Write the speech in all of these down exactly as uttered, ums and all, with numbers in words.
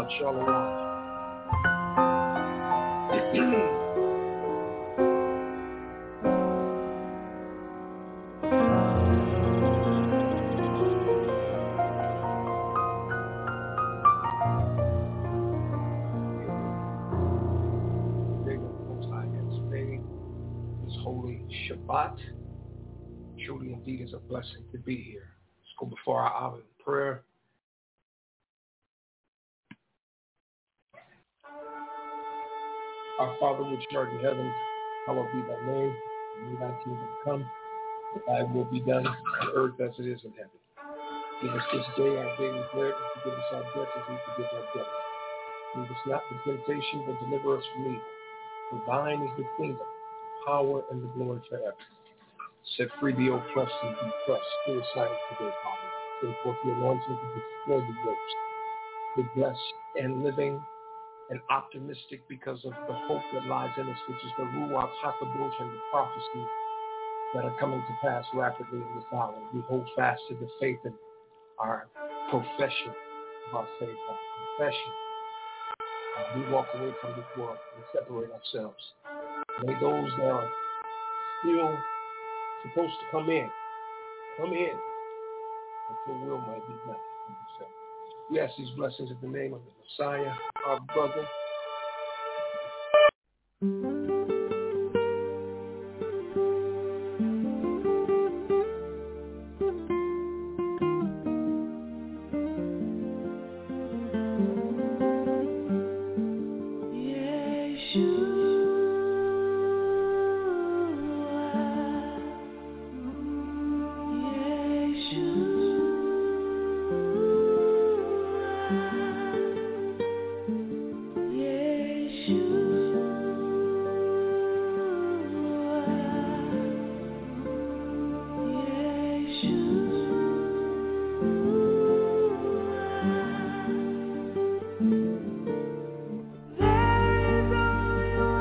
Shabbat Shalom. Shabbat. Truly, indeed, is a blessing to be here. Let's go before our hour in prayer. Our Father, which art in heaven, hallowed be thy name. May thy kingdom come, that thy will be done on earth as it is in heaven. Give us this day our daily bread, and forgive us our debts as we forgive our debtors. Lead us not into temptation, but deliver us from evil. For thine is the kingdom, the power, and the glory forever. Set free the oppressed and be pressed. Stay silent today, Father. Send forth the anointing to destroy the yokes. Be blessed and living and optimistic because of the hope that lies in us, which is the Ruach HaKadosh and the prophecies that are coming to pass rapidly in this hour. We hold fast to the faith in our profession of our faith, our confession. Uh, we walk away from this world and separate ourselves. May those that are still supposed to come in, come in, that your will might be done. We ask these blessings in the name of the Messiah, our brother. There is only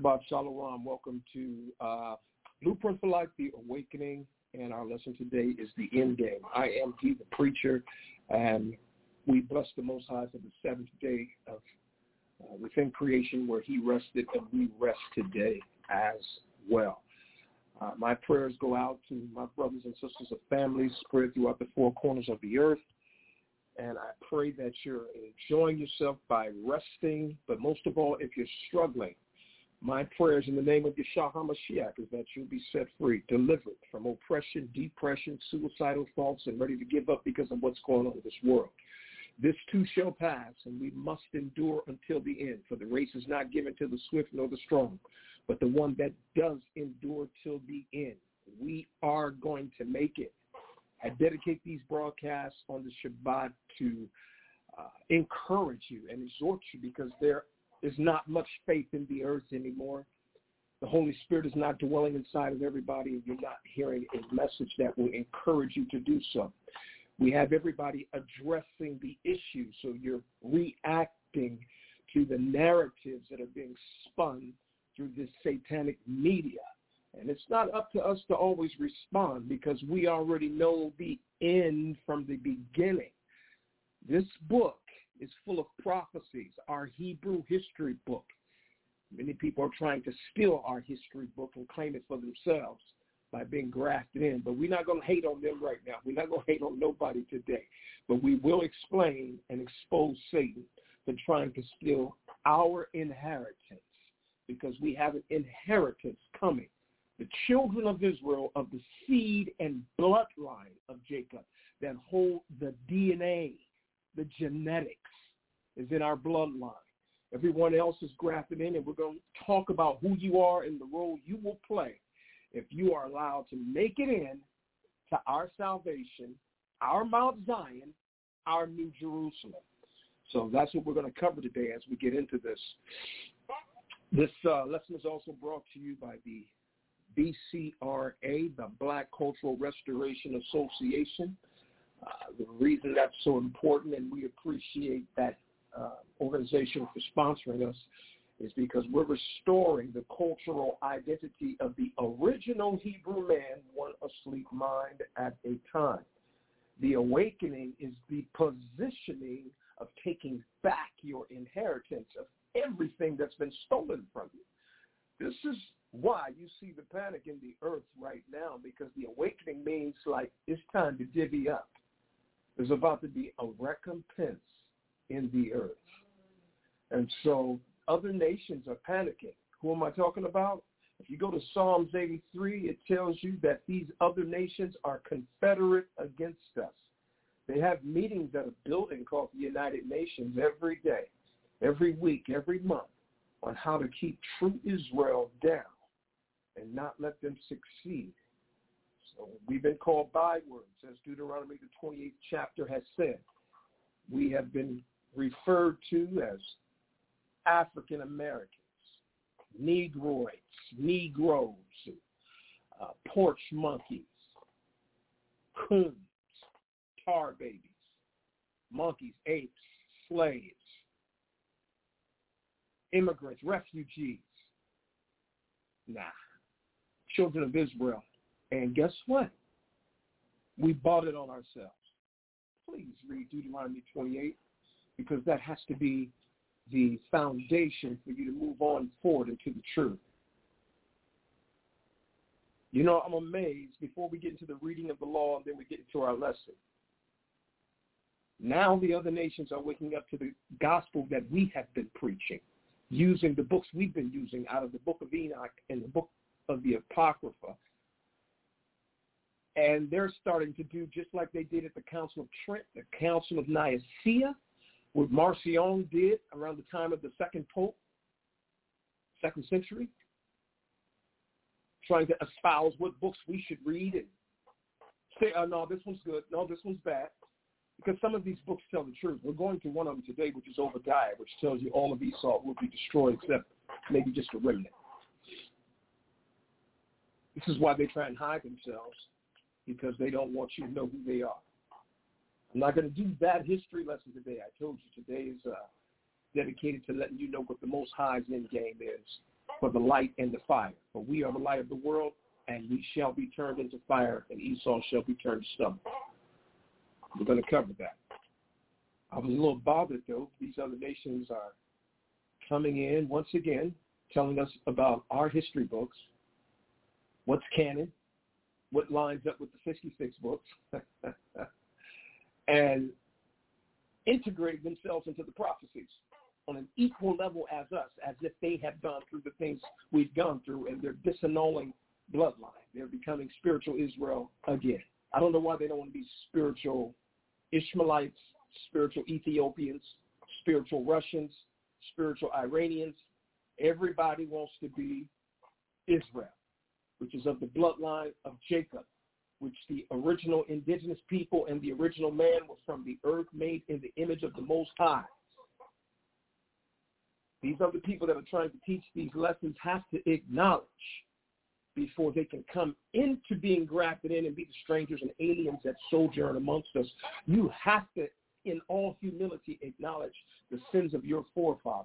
Shabbat Shalom. Welcome to uh, Blueprint for Life, The Awakening, and our lesson today is the end game. I am he, the preacher, and we bless the Most High for the seventh day of uh, within creation where he rested, and we rest today as well. Uh, my prayers go out to my brothers and sisters of families spread throughout the four corners of the earth. And I pray that you're enjoying yourself by resting. But most of all, if you're struggling, my prayers in the name of Yeshua HaMashiach is that you'll be set free, delivered from oppression, depression, suicidal thoughts, and ready to give up because of what's going on in this world. This too shall pass, and we must endure until the end. For the race is not given to the swift nor the strong, but the one that does endure till the end. We are going to make it. I dedicate these broadcasts on the Shabbat to uh, encourage you and exhort you because there is not much faith in the earth anymore. The Holy Spirit is not dwelling inside of everybody, and you're not hearing a message that will encourage you to do so. We have everybody addressing the issue, so you're reacting to the narratives that are being spun through this satanic media. And it's not up to us to always respond because we already know the end from the beginning. This book is full of prophecies, our Hebrew history book. Many people are trying to steal our history book and claim it for themselves by being grafted in. But we're not going to hate on them right now. We're not going to hate on nobody today. But we will explain and expose Satan for trying to steal our inheritance because we have an inheritance coming. The children of Israel, of the seed and bloodline of Jacob that hold the D N A, the genetics is in our bloodline. Everyone else is grafted in, and we're going to talk about who you are and the role you will play if you are allowed to make it in to our salvation, our Mount Zion, our New Jerusalem. So that's what we're going to cover today as we get into this. This uh, lesson is also brought to you by the B C R A, the Black Cultural Restoration Association. Uh, the reason that's so important, and we appreciate that uh, organization for sponsoring us, is because we're restoring the cultural identity of the original Hebrew man, one asleep mind at a time. The awakening is the positioning of taking back your inheritance of everything that's been stolen from you. This is why you see the panic in the earth right now, because the awakening means like it's time to divvy up. There's about to be a recompense in the earth. And so other nations are panicking. Who am I talking about? If you go to Psalms eighty-three, it tells you that these other nations are confederate against us. They have meetings at a building called the United Nations every day, every week, every month on how to keep true Israel down and not let them succeed. So we've been called bywords, as Deuteronomy, the twenty-eighth chapter has said. We have been referred to as African Americans, Negroids, Negroes, uh, porch monkeys, coons, tar babies, monkeys, apes, slaves, immigrants, refugees. Nah. Children of Israel. And guess what? We bought it on ourselves. Please read Deuteronomy twenty-eight, because that has to be the foundation for you to move on forward into the truth. You know, I'm amazed before we get into the reading of the law and then we get into our lesson. Now the other nations are waking up to the gospel that we have been preaching, using the books we've been using out of the book of Enoch and the book of the Apocrypha. And they're starting to do just like they did at the Council of Trent, the Council of Nicaea, what Marcion did around the time of the second pope, second century, trying to espouse what books we should read and say, oh, no, this one's good, no, this one's bad, because some of these books tell the truth. We're going to one of them today, which is Obadiah, which tells you all of Esau will be destroyed except maybe just a remnant. This is why they try and hide themselves, because they don't want you to know who they are. I'm not going to do that history lesson today. I told you today is uh, dedicated to letting you know what the Most High's end game is. for the light and the fire. For we are the light of the world, and we shall be turned into fire, and Esau shall be turned to stubble. We're going to cover that. I was a little bothered, though. These other nations are coming in once again, telling us about our history books, what's canon, what lines up with the sixty-six books, and integrate themselves into the prophecies on an equal level as us, as if they have gone through the things we've gone through, and they're disannulling bloodline. They're becoming spiritual Israel again. I don't know why they don't want to be spiritual Ishmaelites, spiritual Ethiopians, spiritual Russians, spiritual Iranians. Everybody wants to be Israel, which is of the bloodline of Jacob, which the original indigenous people and the original man were from the earth, made in the image of the Most High. These other people that are trying to teach these lessons have to acknowledge before they can come into being grafted in and be the strangers and aliens that sojourn amongst us. You have to, in all humility, acknowledge the sins of your forefathers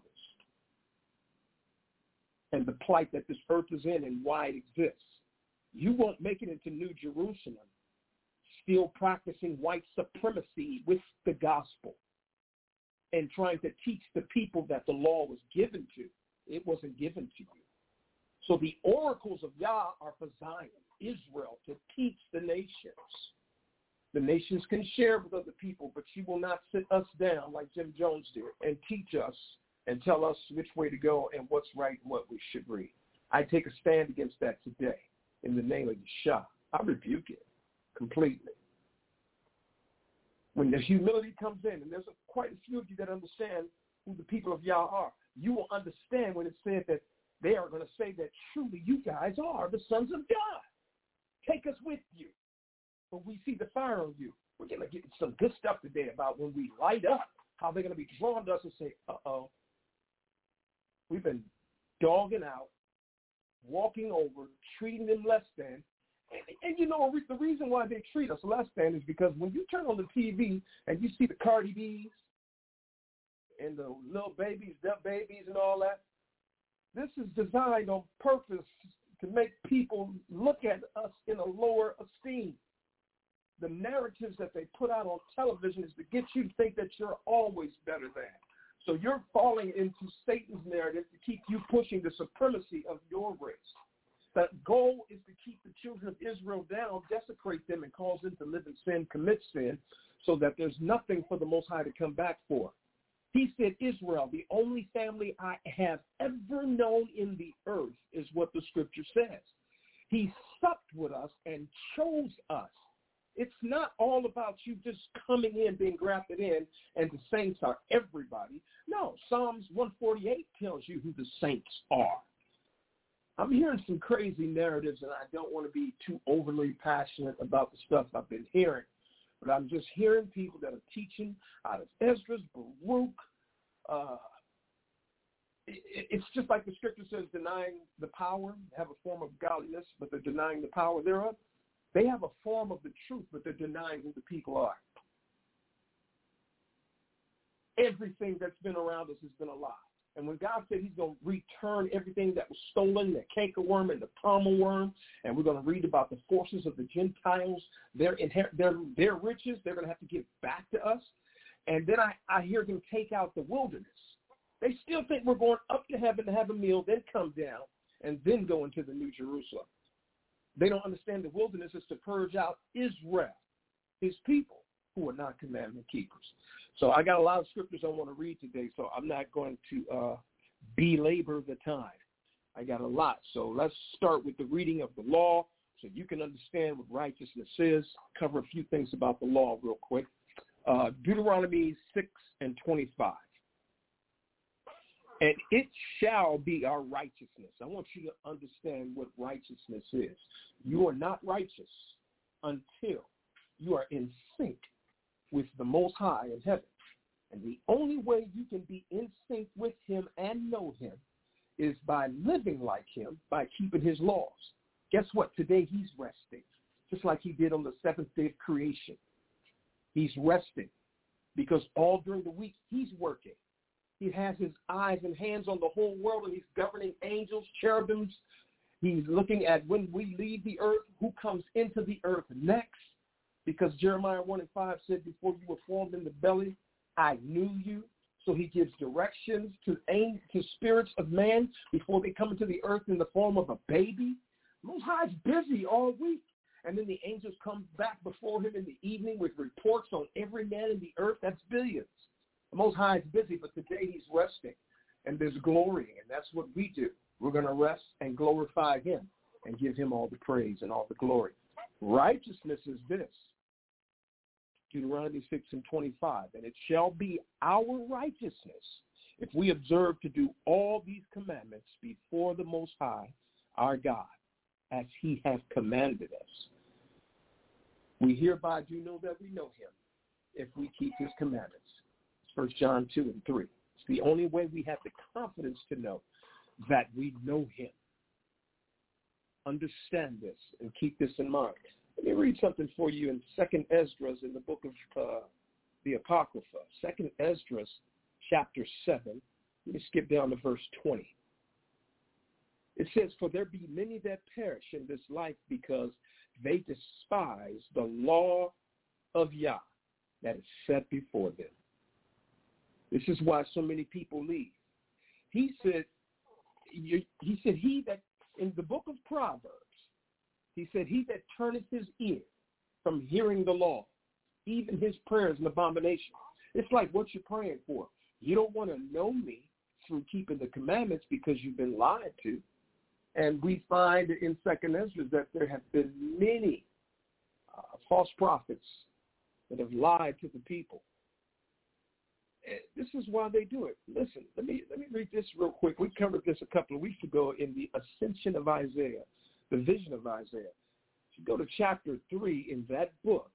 and the plight that this earth is in and why it exists. You won't make it into New Jerusalem still practicing white supremacy with the gospel and trying to teach the people that the law was given to. It wasn't given to you. So the oracles of Yah are for Zion, Israel, to teach the nations. The nations can share with other people, but she will not sit us down like Jim Jones did and teach us and tell us which way to go and what's right and what we should read. I take a stand against that today in the name of Yeshua. I rebuke it completely. When the humility comes in, and there's a, quite a few of you that understand who the people of Yah are, you will understand when it said that they are going to say that truly you guys are the sons of God. Take us with you. But we see the fire on you. We're going to get some good stuff today about when we light up, how they're going to be drawn to us and say, uh-oh, we've been dogging out, walking over, treating them less than. And, and you know, the reason why they treat us less than is because when you turn on the T V and you see the Cardi B's and the little babies, dumb babies and all that, this is designed on purpose to make people look at us in a lower esteem. The narratives that they put out on television is to get you to think that you're always better than. So you're falling into Satan's narrative to keep you pushing the supremacy of your race. The goal is to keep the children of Israel down, desecrate them, and cause them to live in sin, commit sin, so that there's nothing for the Most High to come back for. He said, Israel, the only family I have ever known in the earth, is what the scripture says. He supped with us and chose us. It's not all about you just coming in, being grafted in, and the saints are everybody. No, Psalms one forty-eight tells you who the saints are. I'm hearing some crazy narratives, and I don't want to be too overly passionate about the stuff I've been hearing. But I'm just hearing people that are teaching out of Esdras, Baruch. Uh, it, it's just like the scripture says, denying the power, have a form of godliness, but they're denying the power thereof. They have a form of the truth, but they're denying who the people are. Everything that's been around us has been a lie. And when God said he's going to return everything that was stolen, the cankerworm and the palmer worm, and we're going to read about the forces of the Gentiles, their, inher- their, their riches, they're going to have to give back to us. And then I, I hear them take out the wilderness. They still think we're going up to heaven to have a meal, then come down, and then go into the New Jerusalem. They don't understand the wilderness is to purge out Israel, his people, who are not commandment keepers. So I got a lot of scriptures I want to read today, so I'm not going to uh, belabor the time. I got a lot. So let's start with the reading of the law so you can understand what righteousness is. Cover a few things about the law real quick. Uh, Deuteronomy six and twenty-five. And it shall be our righteousness. I want you to understand what righteousness is. You are not righteous until you are in sync with the Most High in heaven. And the only way you can be in sync with him and know him is by living like him, by keeping his laws. Guess what? Today he's resting, just like he did on the seventh day of creation. He's resting because all during the week he's working. He has his eyes and hands on the whole world, and he's governing angels, cherubims. He's looking at when we leave the earth, who comes into the earth next. Because Jeremiah one and five said, before you were formed in the belly, I knew you. So he gives directions to, to spirits of man before they come into the earth in the form of a baby. Most High's busy all week. And then the angels come back before him in the evening with reports on every man in the earth. That's billions. The Most High is busy, but today he's resting. And there's glory, and that's what we do. We're going to rest and glorify him and give him all the praise and all the glory. Righteousness is this. Deuteronomy six and twenty-five, and it shall be our righteousness if we observe to do all these commandments before the Most High, our God, as he hath commanded us. We hereby do know that we know him if we keep his commandments. First John two and three. It's the only way we have the confidence to know that we know him. Understand this and keep this in mind. Let me read something for you in Second Esdras in the book of uh, the Apocrypha. Second Esdras, chapter seven. Let me skip down to verse twenty. It says, for there be many that perish in this life because they despise the law of Yah that is set before them. This is why so many people leave. He said, he said, he that, in the book of Proverbs, he said, he that turneth his ear from hearing the law, even his prayers an abomination. It's like what you're praying for. You don't want to know me through keeping the commandments because you've been lied to. And we find in Second Ezra that there have been many uh, false prophets that have lied to the people. And this is why they do it. Listen, let me let me read this real quick. We covered this a couple of weeks ago in the Ascension of Isaiah, the vision of Isaiah. If you go to chapter three in that book,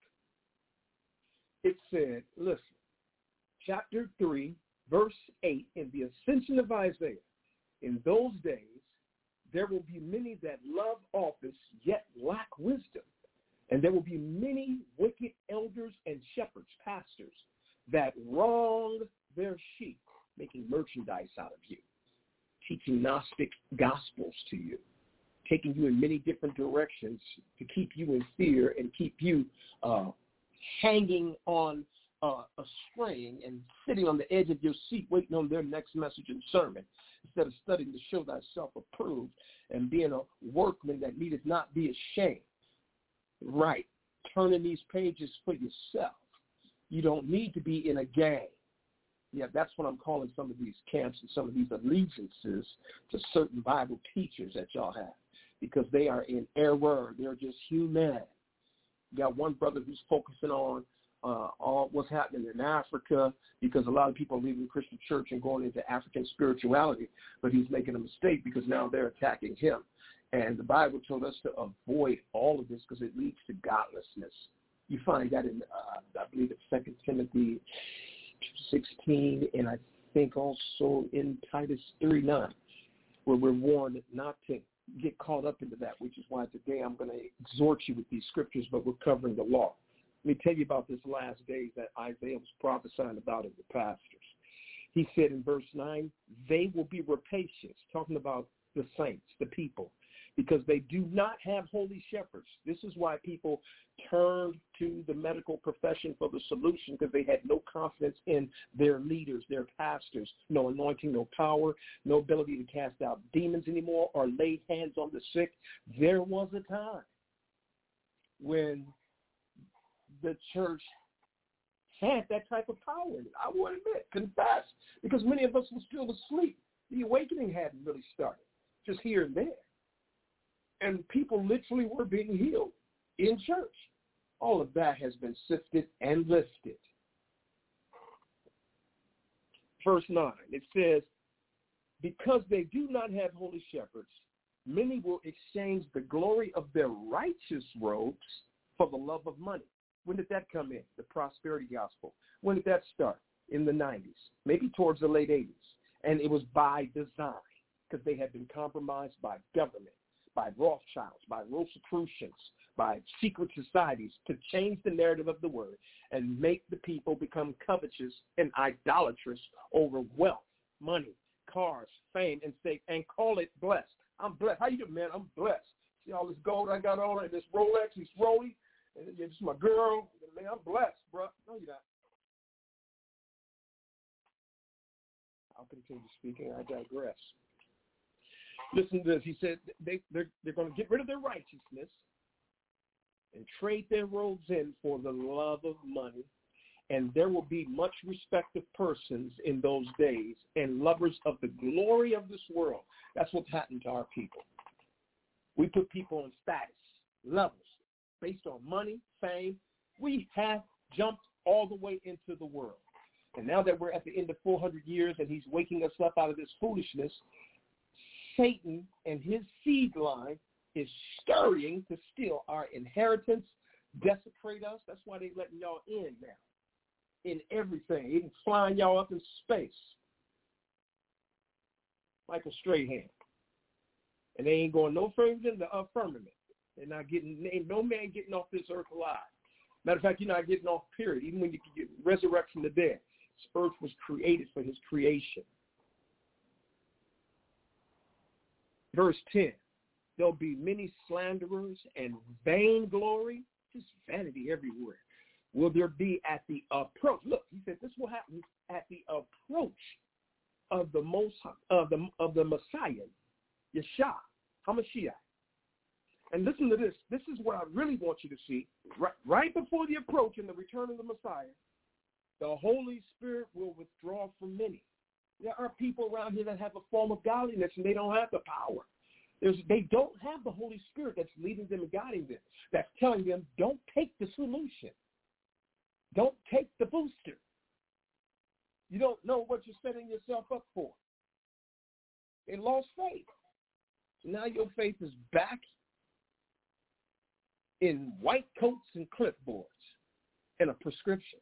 it said, listen, chapter three, verse eight, in the Ascension of Isaiah, in those days, there will be many that love office, yet lack wisdom. And there will be many wicked elders and shepherds, pastors, that wrong their sheep, making merchandise out of you, teaching Gnostic gospels to you, taking you in many different directions to keep you in fear and keep you uh, hanging on uh, a string and sitting on the edge of your seat waiting on their next message and sermon, instead of studying to show thyself approved and being a workman that needeth not be ashamed. Right. Turning these pages for yourself. You don't need to be in a gang. Yeah, that's what I'm calling some of these camps and some of these allegiances to certain Bible teachers that y'all have, because they are in error. They're just human. You got one brother who's focusing on uh, all what's happening in Africa, because a lot of people are leaving the Christian church and going into African spirituality, but he's making a mistake because now they're attacking him. And the Bible told us to avoid all of this because it leads to godlessness. You find that in, uh, I believe it's Second Timothy sixteen, and I think also in Titus three nine, where we're warned not to get caught up into that, which is why today I'm going to exhort you with these scriptures, but we're covering the law. Let me tell you about this last days that Isaiah was prophesying about in the pastors. He said in verse nine, they will be rapacious, talking about the saints, the people, because they do not have holy shepherds. This is why people turned to the medical profession for the solution, because they had no confidence in their leaders, their pastors, no anointing, no power, no ability to cast out demons anymore or lay hands on the sick. There was a time when the church had that type of power. I will admit, confess, because many of us were still asleep. The awakening hadn't really started, just here and there. And people literally were being healed in church. All of that has been sifted and listed. Verse nine, it says, because they do not have holy shepherds, many will exchange the glory of their righteous robes for the love of money. When did that come in? The prosperity gospel. When did that start? In the nineties, maybe towards the late eighties. And it was by design, because they had been compromised by government, by Rothschilds, by Rosicrucians, by secret societies, to change the narrative of the word and make the people become covetous and idolatrous over wealth money, cars, fame, and say, and call it blessed. I'm blessed. How you doing, man? I'm blessed. See all this gold I got on, and this Rolex, this Rolly, and this is my girl. Man, I'm blessed, bro. No, you're not. I'll continue speaking. I digress. Listen to this. He said they, they're, they're going to get rid of their righteousness and trade their robes in for the love of money. And there will be much respected persons in those days and lovers of the glory of this world. That's what's happened to our people. We put people on status, levels, based on money, fame. We have jumped all the way into the world. And now that we're at the end of four hundred years and he's waking us up out of this foolishness, Satan and his seed line is scurrying to steal our inheritance, desecrate us. That's why they're letting y'all in now, in everything, even flying y'all up in space like a straight hand. And they ain't going no further than the uh, firmament. They're not getting, ain't no man getting off this earth alive. Matter of fact, you're not getting off, period. Even when you get resurrect from the dead, this earth was created for his creation. Verse ten, there'll be many slanderers and vainglory, just vanity everywhere. Will there be at the approach? Look, he said this will happen at the approach of the most of the of the Messiah, Yeshua, HaMashiach. And listen to this. This is what I really want you to see. Right, right before the approach and the return of the Messiah, the Holy Spirit will withdraw from many. There are people around here that have a form of godliness and they don't have the power. There's, they don't have the Holy Spirit that's leading them and guiding them, that's telling them, don't take the solution. Don't take the booster. You don't know what you're setting yourself up for. They lost faith. So now your faith is back in white coats and clipboards and a prescription.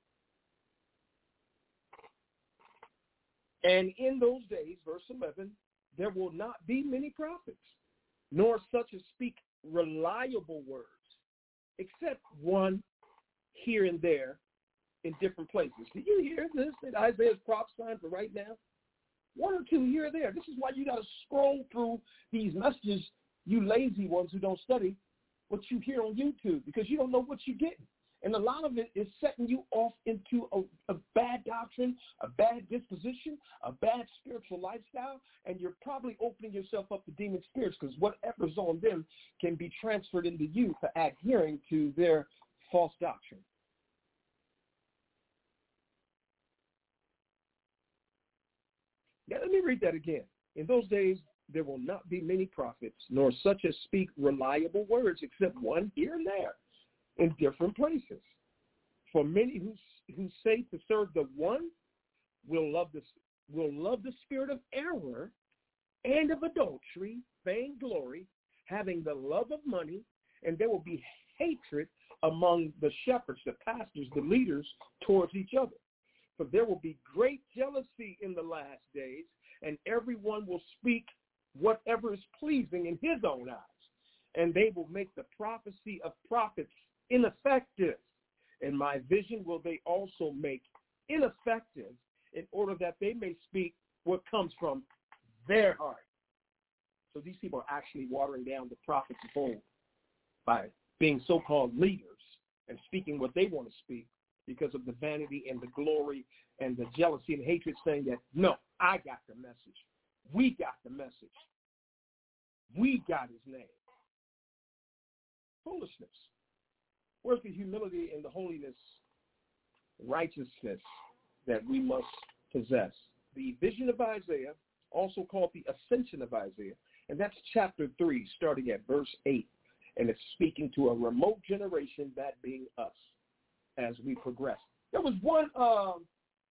And in those days, verse eleven, there will not be many prophets, nor such as speak reliable words, except one here and there in different places. Do you hear this that Isaiah's prophesying for right now? One or two here or there. This is why you got to scroll through these messages, you lazy ones who don't study what you hear on YouTube, because you don't know what you're getting. And a lot of it is setting you off into a, a bad doctrine, a bad disposition, a bad spiritual lifestyle, and you're probably opening yourself up to demon spirits, because whatever's on them can be transferred into you for adhering to their false doctrine. Yeah, let me read that again. In those days, there will not be many prophets, nor such as speak reliable words, except one here and there in different places. For many who who say to serve the one will love the will love the spirit of error and of adultery, vainglory, having the love of money, and there will be hatred among the shepherds, the pastors, the leaders towards each other. For there will be great jealousy in the last days, and everyone will speak whatever is pleasing in his own eyes, and they will make the prophecy of prophets ineffective. And my vision will they also make ineffective, in order that they may speak what comes from their heart. So these people are actually watering down the prophets of old by being so-called leaders and speaking what they want to speak because of the vanity and the glory and the jealousy and hatred, saying that, no, I got the message. We got the message. We got his name. Foolishness. Where's the humility and the holiness, righteousness that we must possess? The vision of Isaiah, also called the ascension of Isaiah, and that's chapter three, starting at verse eight, and it's speaking to a remote generation, that being us, as we progress. There was one um,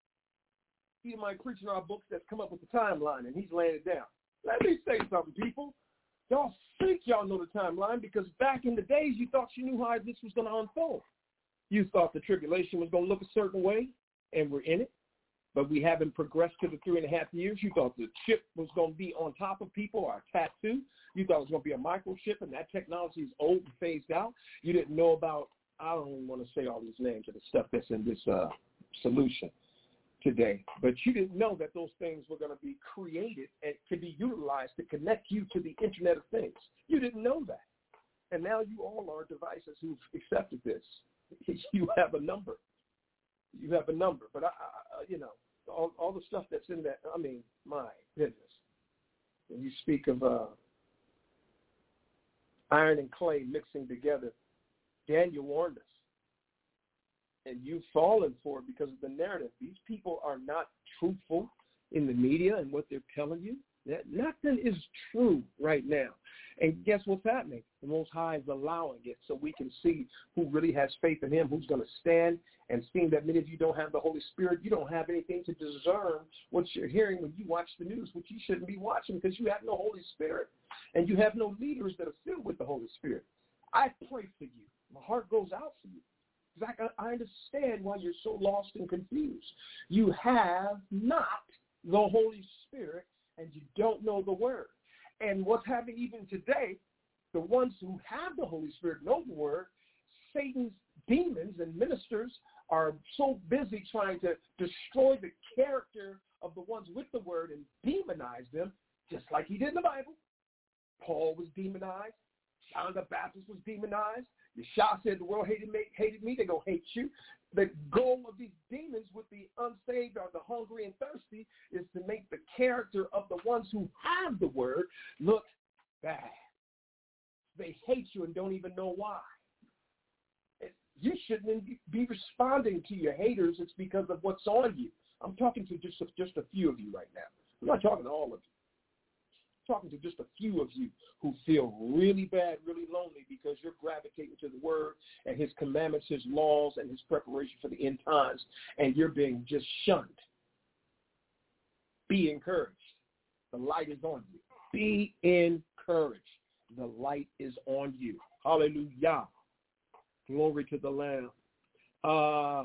Edomite preacher in our books that's come up with the timeline, and he's laying it down. Let me say something, people. Y'all think y'all know the timeline, because back in the days, you thought you knew how this was going to unfold. You thought the tribulation was going to look a certain way, and we're in it, but we haven't progressed to the three and a half years. You thought the chip was going to be on top of people, or a tattoo. You thought it was going to be a microchip, and that technology is old and phased out. You didn't know about, I don't even want to say all these names of the stuff that's in this uh, solution. today, but you didn't know that those things were going to be created and could be utilized to connect you to the Internet of Things. You didn't know that. And now you all are devices who've accepted this. You have a number. You have a number. But, I, I, you know, all, all the stuff that's in that, I mean, my goodness. When you speak of uh, iron and clay mixing together, Daniel warned us. And you've fallen for it because of the narrative. These people are not truthful in the media and what they're telling you. That nothing is true right now. And guess what's happening? The Most High is allowing it so we can see who really has faith in him, who's going to stand. And seeing that many of you don't have the Holy Spirit, you don't have anything to discern what you're hearing when you watch the news, which you shouldn't be watching because you have no Holy Spirit. And you have no leaders that are filled with the Holy Spirit. I pray for you. My heart goes out for you. Because I, I understand why you're so lost and confused. You have not the Holy Spirit, and you don't know the Word. And what's happening even today, the ones who have the Holy Spirit know the Word, Satan's demons and ministers are so busy trying to destroy the character of the ones with the Word and demonize them, just like he did in the Bible. Paul was demonized. John the Baptist was demonized. Yeshua said the world hated me, hated me, they're going to hate you. The goal of these demons with the unsaved or the hungry and thirsty is to make the character of the ones who have the word look bad. They hate you and don't even know why. You shouldn't be responding to your haters. It's because of what's on you. I'm talking to just a, just a few of you right now. I'm not talking to all of you. Talking to just a few of you who feel really bad, really lonely because you're gravitating to the word and his commandments, his laws, and his preparation for the end times, and you're being just shunned. Be encouraged. The light is on you. Be encouraged. The light is on you. Hallelujah. Glory to the Lamb. Uh,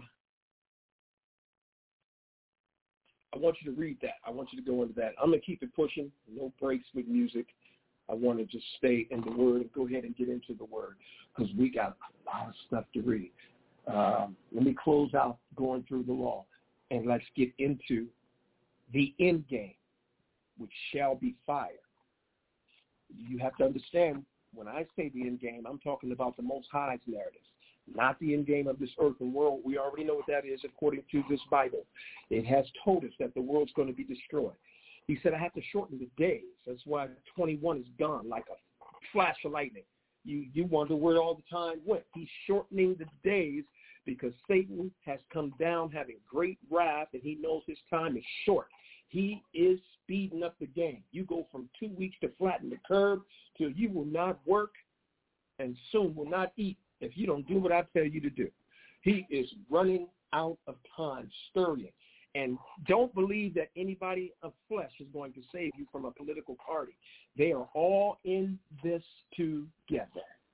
I want you to read that. I want you to go into that. I'm going to keep it pushing. No breaks with music. I want to just stay in the Word and go ahead and get into the Word because we got a lot of stuff to read. Um, let me close out going through the law, and let's get into the end game, which shall be fire. You have to understand, when I say the end game, I'm talking about the Most High's narrative. Not the end game of this earth and world. We already know what that is according to this Bible. It has told us that the world's going to be destroyed. He said, I have to shorten the days. That's why twenty-one is gone like a flash of lightning. You you wonder where all the time went. He's shortening the days because Satan has come down having great wrath, and he knows his time is short. He is speeding up the game. You go from two weeks to flatten the curve till you will not work and soon will not eat if you don't do what I tell you to do. He is running out of time, stirring. And don't believe that anybody of flesh is going to save you from a political party. They are all in this together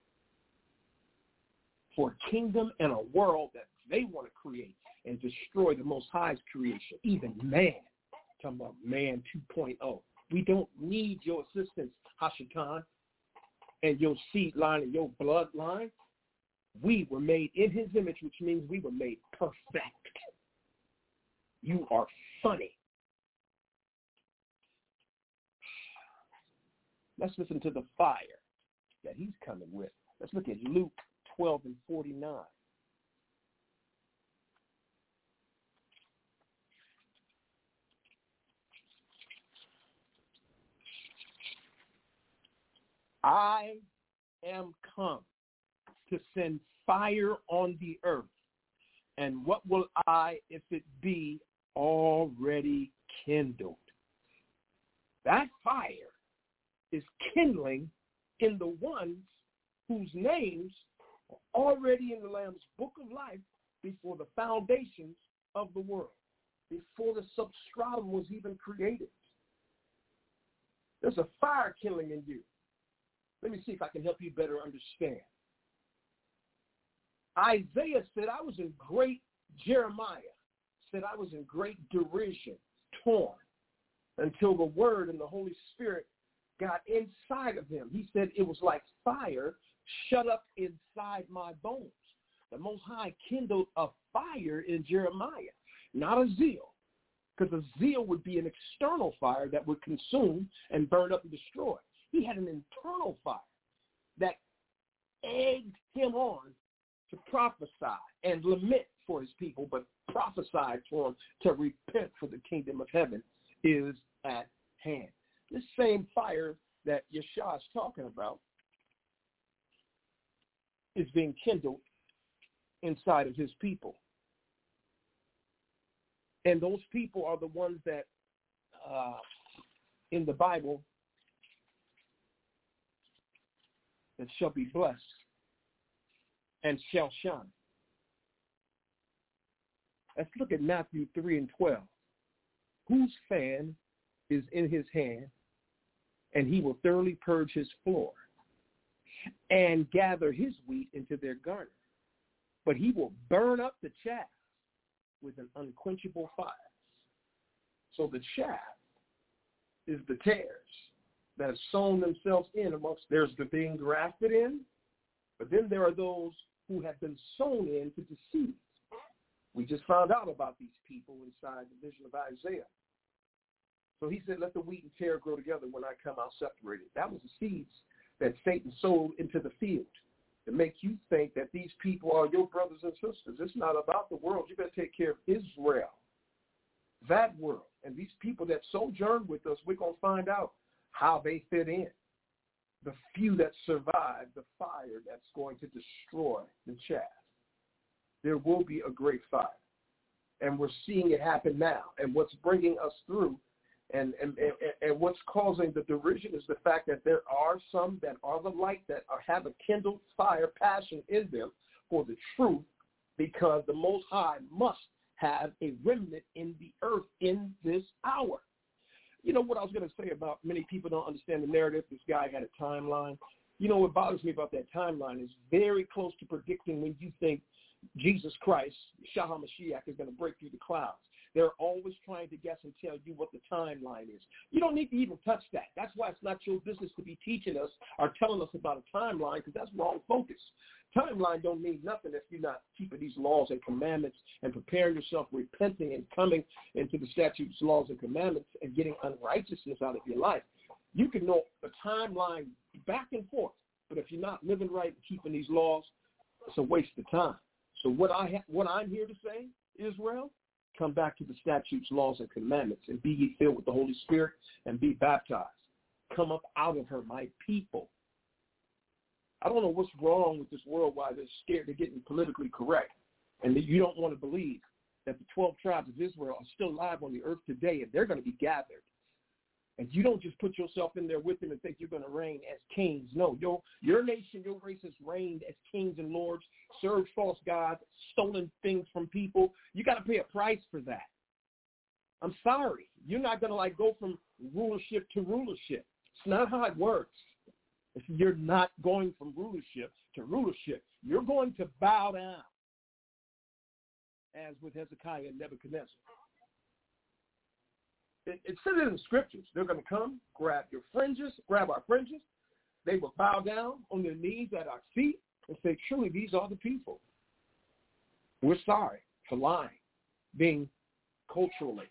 for a kingdom and a world that they want to create and destroy the Most High's creation, even man. I'm talking about man two point oh. We don't need your assistance, Hashatan, and your seed line and your bloodline. We were made in his image, which means we were made perfect. You are funny. Let's listen to the fire that he's coming with. Let's look at Luke twelve and forty-nine. I am come to send fire on the earth. And what will I, if it be already kindled? That fire is kindling in the ones whose names are already in the Lamb's book of life before the foundations of the world, before the substratum was even created. There's a fire kindling in you. Let me see if I can help you better understand. Isaiah said, I was in great, Jeremiah said, I was in great derision, torn, until the word and the Holy Spirit got inside of him. He said it was like fire shut up inside my bones. The Most High kindled a fire in Jeremiah, not a zeal, because a zeal would be an external fire that would consume and burn up and destroy. He had an internal fire that egged him on to prophesy and lament for his people, but prophesied for him to repent, for the kingdom of heaven is at hand. This same fire that Yeshua is talking about is being kindled inside of his people. And those people are the ones that uh, in the Bible that shall be blessed and shall shine. Let's look at Matthew three and twelve. Whose fan is in his hand, and he will thoroughly purge his floor and gather his wheat into their garner. But he will burn up the chaff with an unquenchable fire. So the chaff is the tares that have sown themselves in amongst, there's the being grafted in, but then there are those who have been sown into the seeds. We just found out about these people inside the vision of Isaiah. So he said, let the wheat and tare grow together when I come out separated. That was the seeds that Satan sowed into the field to make you think that these people are your brothers and sisters. It's not about the world. You better take care of Israel, that world. And these people that sojourn with us, we're going to find out how they fit in. The few that survive the fire that's going to destroy the chaff. There will be a great fire. And we're seeing it happen now. And what's bringing us through and, and, and, and what's causing the derision is the fact that there are some that are the light that are, have a kindled fire, passion in them for the truth, because the Most High must have a remnant in the earth in this hour. You know what I was going to say about many people don't understand the narrative. This guy had a timeline. You know what bothers me about that timeline is very close to predicting when you think Jesus Christ, Yeshua HaMashiach, is going to break through the clouds. They're always trying to guess and tell you what the timeline is. You don't need to even touch that. That's why it's not your business to be teaching us or telling us about a timeline, because that's wrong focus. Timeline don't mean nothing if you're not keeping these laws and commandments and preparing yourself, repenting and coming into the statutes, laws, and commandments and getting unrighteousness out of your life. You can know the timeline back and forth, but if you're not living right and keeping these laws, it's a waste of time. So what I ha- what I'm here to say, Israel, come back to the statutes, laws, and commandments, and be ye filled with the Holy Spirit and be baptized. Come up out of her, my people. I don't know what's wrong with this world, why they're scared of getting politically correct, and that you don't want to believe that the twelve tribes of Israel are still alive on the earth today, and they're going to be gathered. And you don't just put yourself in there with them and think you're going to reign as kings. No, your, your nation, your race has reigned as kings and lords, served false gods, stolen things from people. You got to pay a price for that. I'm sorry. You're not going to like go from rulership to rulership. It's not how it works. You're not going from rulership to rulership. You're going to bow down, as with Hezekiah and Nebuchadnezzar. It, it says it in the scriptures. They're going to come, grab your fringes, grab our fringes. They will bow down on their knees at our feet and say, truly, these are the people. We're sorry for lying, being culturally.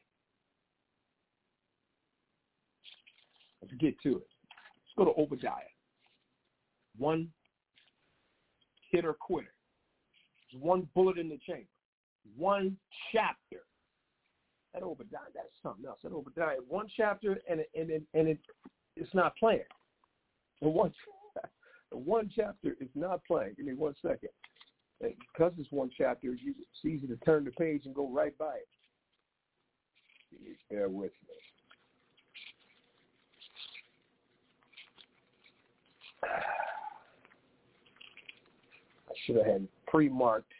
Let's get to it. Let's go to Obadiah. One hit or quitter. There's one bullet in the chamber. One chapter. That Obadiah, that's something else. That Obadiah, one chapter, and it, and it, and it, it's not playing. The one, the one chapter is not playing. Give me one second. And because it's one chapter, it's easy to turn the page and go right by it. Please bear with me. I should have had pre-marked.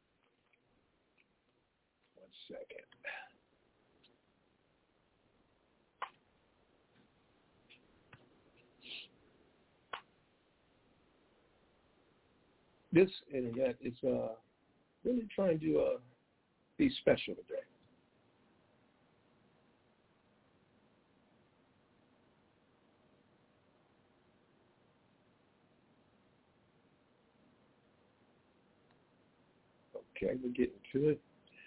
One second. This internet is uh, really trying to uh, be special today. Okay, we're getting to it.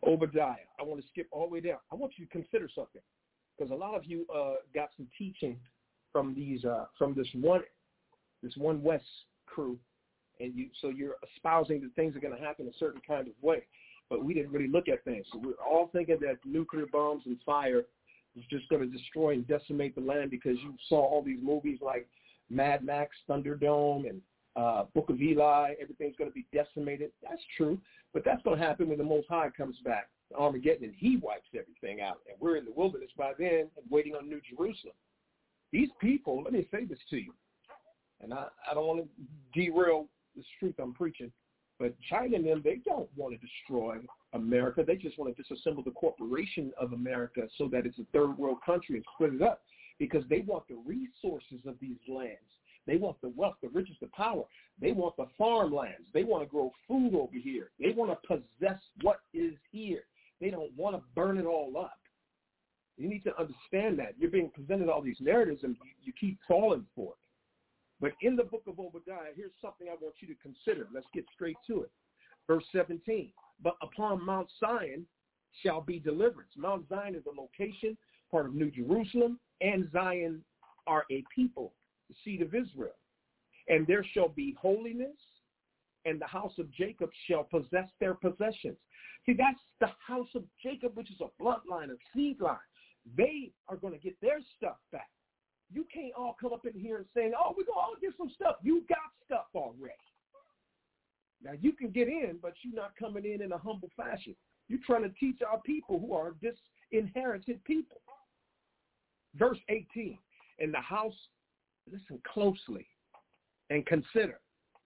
Obadiah. I want to skip all the way down. I want you to consider something, because a lot of you uh, got some teaching from these uh, from this one this one West crew, and you so you're espousing that things are going to happen a certain kind of way, but we didn't really look at things. So we're all thinking that nuclear bombs and fire is just going to destroy and decimate the land because you saw all these movies like Mad Max, Thunderdome, and uh, Book of Eli. Everything's going to be decimated. That's true, but that's going to happen when the Most High comes back, Armageddon, and he wipes everything out, and we're in the wilderness by then and waiting on New Jerusalem. These people, let me say this to you, and I, I don't want to derail this truth I'm preaching, but China and them, they don't want to destroy America. They just want to disassemble the corporation of America so that it's a third world country and split it up, because they want the resources of these lands. They want the wealth, the riches, the power. They want the farmlands. They want to grow food over here. They want to possess what is here. They don't want to burn it all up. You need to understand that. You're being presented all these narratives, and you keep falling for it. But in the book of Obadiah, here's something I want you to consider. Let's get straight to it. Verse seventeen, but upon Mount Zion shall be deliverance. Mount Zion is a location, part of New Jerusalem, and Zion are a people, the seed of Israel. And there shall be holiness, and the house of Jacob shall possess their possessions. See, that's the house of Jacob, which is a bloodline, a seed line. They are going to get their stuff back. You can't all come up in here and saying, oh, we're going to all get some stuff. You got stuff already. Now, you can get in, but you're not coming in in a humble fashion. You're trying to teach our people who are disinherited people. Verse eighteen, in the house, listen closely and consider.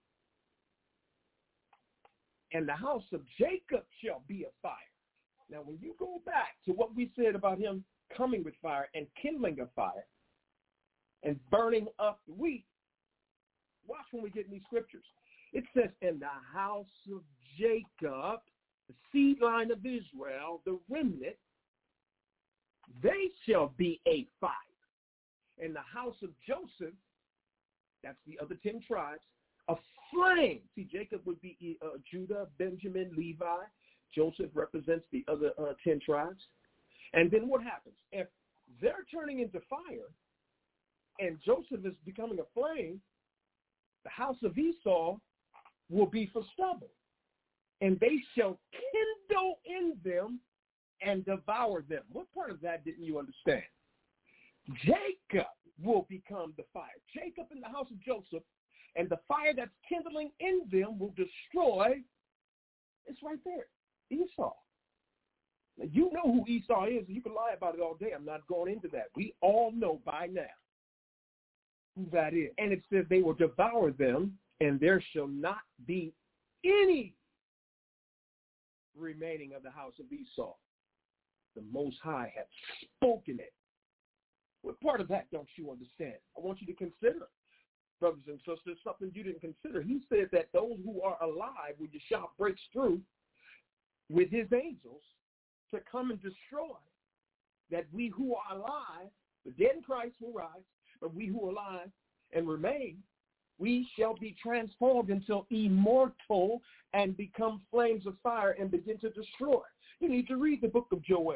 And the house of Jacob shall be a fire. Now, when you go back to what we said about him coming with fire and kindling a fire and burning up the wheat, watch when we get in these scriptures. It says, in the house of Jacob, the seed line of Israel, the remnant, they shall be a fire. In the house of Joseph, that's the other ten tribes, a flame. See, Jacob would be uh, Judah, Benjamin, Levi. Joseph represents the other uh, ten tribes. And then what happens? If they're turning into fire and Joseph is becoming a flame, the house of Esau will be for stubble. And they shall kindle in them and devour them. What part of that didn't you understand? Jacob will become the fire. Jacob in the house of Joseph, and the fire that's kindling in them will destroy. It's right there, Esau. Now, you know who Esau is, and you can lie about it all day. I'm not going into that. We all know by now who that is. And it says they will devour them, and there shall not be any remaining of the house of Esau. The Most High hath spoken it. What part of that don't you understand? I want you to consider, brothers and sisters, something you didn't consider. He said that those who are alive, when Yeshua breaks through with his angels to come and destroy, that we who are alive, the dead in Christ will rise, but we who are alive and remain, we shall be transformed until immortal and become flames of fire and begin to destroy. You need to read the book of Joel.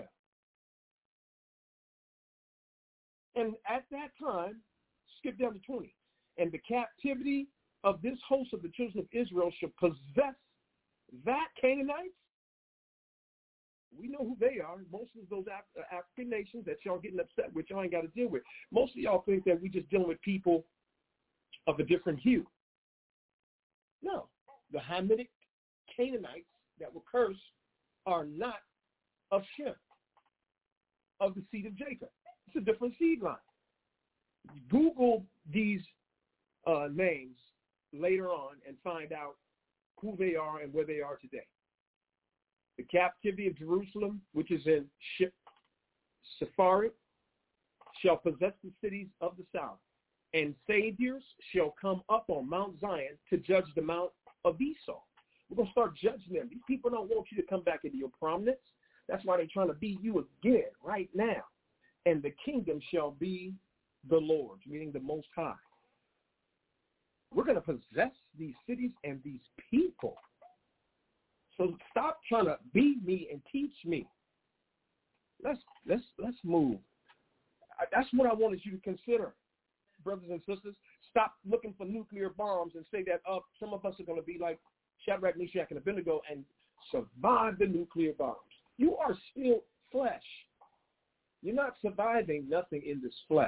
And at that time, skip down to twenty, and the captivity of this host of the children of Israel shall possess that Canaanites. We know who they are. Most of those Af- African nations that y'all getting upset with, y'all ain't got to deal with. Most of y'all think that we just dealing with people of a different hue. No. The Hamitic Canaanites that were cursed are not of Shem, of the seed of Jacob. It's a different seed line. Google these uh, names later on and find out who they are and where they are today. The captivity of Jerusalem, which is in Sepharad, shall possess the cities of the south, and saviors shall come up on Mount Zion to judge the Mount of Esau. We're going to start judging them. These people don't want you to come back into your prominence. That's why they're trying to be you again right now. And the kingdom shall be the Lord's, meaning the Most High. We're going to possess these cities and these people. So stop trying to be me and teach me. Let's let's let's move. That's what I wanted you to consider, brothers and sisters. Stop looking for nuclear bombs and say that uh, some of us are going to be like Shadrach, Meshach, and Abednego and survive the nuclear bombs. You are still flesh. You're not surviving nothing in this flesh.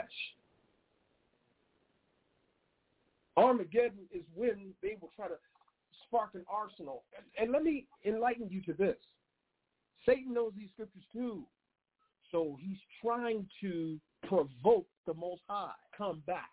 Armageddon is when they will try to spark an arsenal. And, and let me enlighten you to this. Satan knows these scriptures too. So he's trying to provoke the Most High, come back.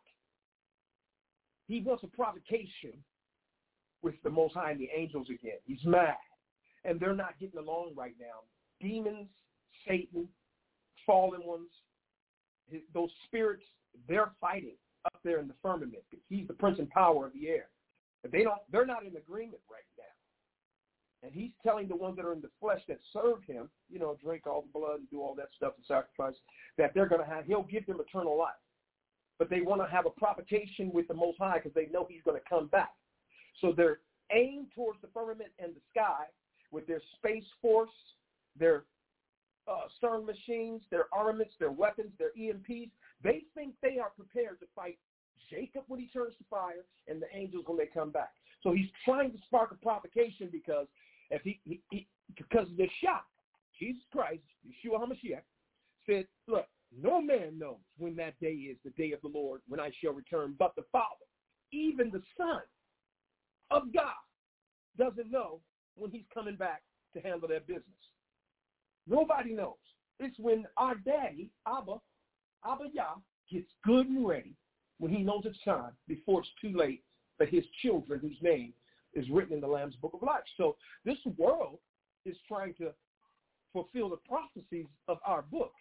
He wants a provocation with the Most High and the angels again. He's mad. And they're not getting along right now. Demons, Satan, fallen ones, his, those spirits, they're fighting up there in the firmament. He's the prince and power of the air. But they don't, they're not in agreement right now. And he's telling the ones that are in the flesh that serve him, you know, drink all the blood and do all that stuff and sacrifice, that they're going to have, he'll give them eternal life. But they want to have a provocation with the Most High because they know he's going to come back. So they're aimed towards the firmament and the sky with their space force, their uh, CERN machines, their armaments, their weapons, their E M Ps. They think they are prepared to fight Jacob when he turns to fire and the angels when they come back. So he's trying to spark a provocation because if he, he, he because of the shock, Jesus Christ, Yeshua HaMashiach, said, look, no man knows when that day is, the day of the Lord, when I shall return, but the Father. Even the Son of God doesn't know when he's coming back to handle their business. Nobody knows. It's when our daddy, Abba, Abba Yah, gets good and ready, when he knows it's time, before it's too late for his children whose name is written in the Lamb's Book of Life. So this world is trying to fulfill the prophecies of our book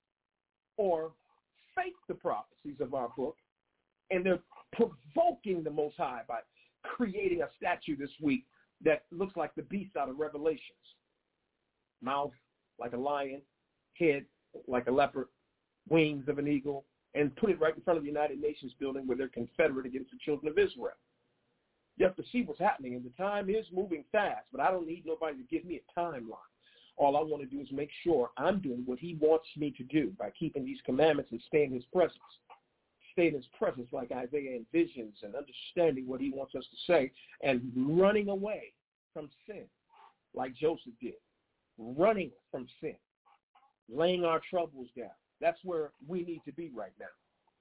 or fake the prophecies of our book, and they're provoking the Most High by creating a statue this week that looks like the beast out of Revelations. Mouth like a lion, head like a leopard, wings of an eagle, and put it right in front of the United Nations building where they're confederate against the children of Israel. You have to see what's happening, and the time is moving fast, but I don't need nobody to give me a timeline. All I want to do is make sure I'm doing what he wants me to do by keeping these commandments and stay in his presence. Stay in his presence like Isaiah envisions and understanding what he wants us to say and running away from sin like Joseph did. Running from sin. Laying our troubles down. That's where we need to be right now.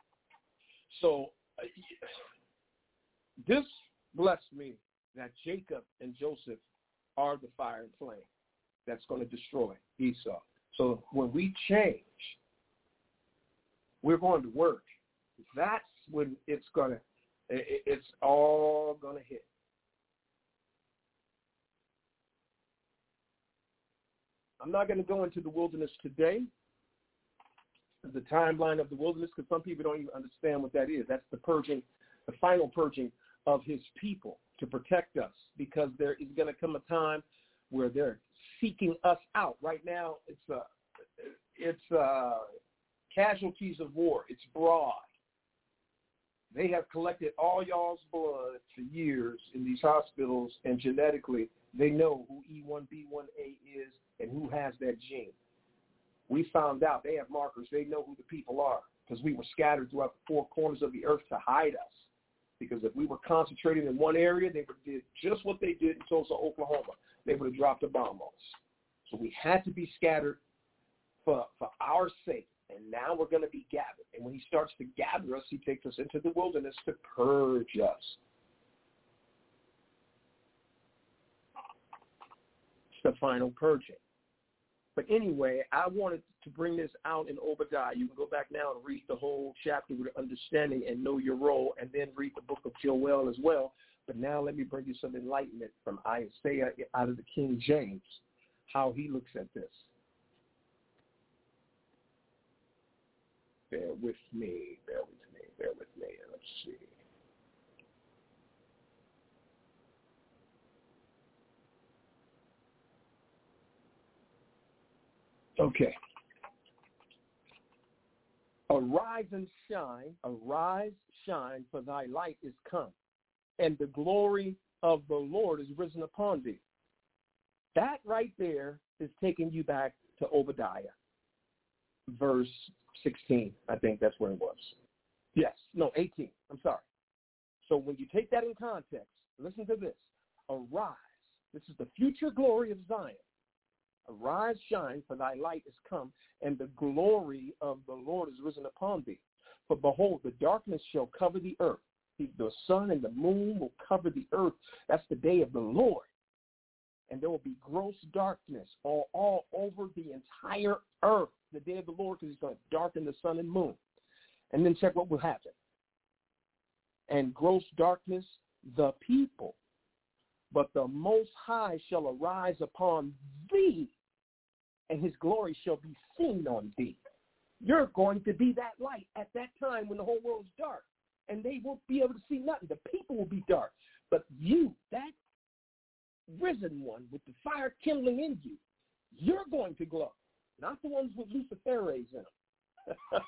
So uh, this blessed me that Jacob and Joseph are the fire and flame that's going to destroy Esau. So when we change, we're going to work. That's when it's going to, it's all going to hit. I'm not going to go into the wilderness today, the timeline of the wilderness, because some people don't even understand what that is. That's the purging, the final purging of his people to protect us, because there is going to come a time where they're seeking us out. Right now, it's uh, it's uh, casualties of war. It's broad. They have collected all y'all's blood for years in these hospitals, and genetically, they know who E one B one A is and who has that gene. We found out they have markers. They know who the people are because we were scattered throughout the four corners of the earth to hide us. Because if we were concentrated in one area, they would have did just what they did in Tulsa, Oklahoma. They would have dropped a bomb on us. So we had to be scattered for, for our sake. And now we're going to be gathered. And when he starts to gather us, he takes us into the wilderness to purge us. It's the final purging. But anyway, I wanted to bring this out in Obadiah. You can go back now and read the whole chapter with understanding and know your role, and then read the book of Joel as well. But now let me bring you some enlightenment from Isaiah out of the King James, how he looks at this. Bear with me, bear with me, bear with me. Let's see. Okay. Arise and shine, arise, shine, for thy light is come, and the glory of the Lord is risen upon thee. That right there is taking you back to Obadiah, verse sixteen. I think that's where it was. Yes, no, eighteen. I'm sorry. So when you take that in context, listen to this. Arise. This is the future glory of Zion. Arise, shine, for thy light is come, and the glory of the Lord is risen upon thee. For behold, the darkness shall cover the earth. The sun and the moon will cover the earth. That's the day of the Lord. And there will be gross darkness all, all over the entire earth, the day of the Lord, because he's going to darken the sun and moon. And then check what will happen. And gross darkness, the people. But the Most High shall arise upon thee, and his glory shall be seen on thee. You're going to be that light at that time when the whole world is dark, and they won't be able to see nothing. The people will be dark. But you, that risen one with the fire kindling in you, you're going to glow, not the ones with Luciferays in them.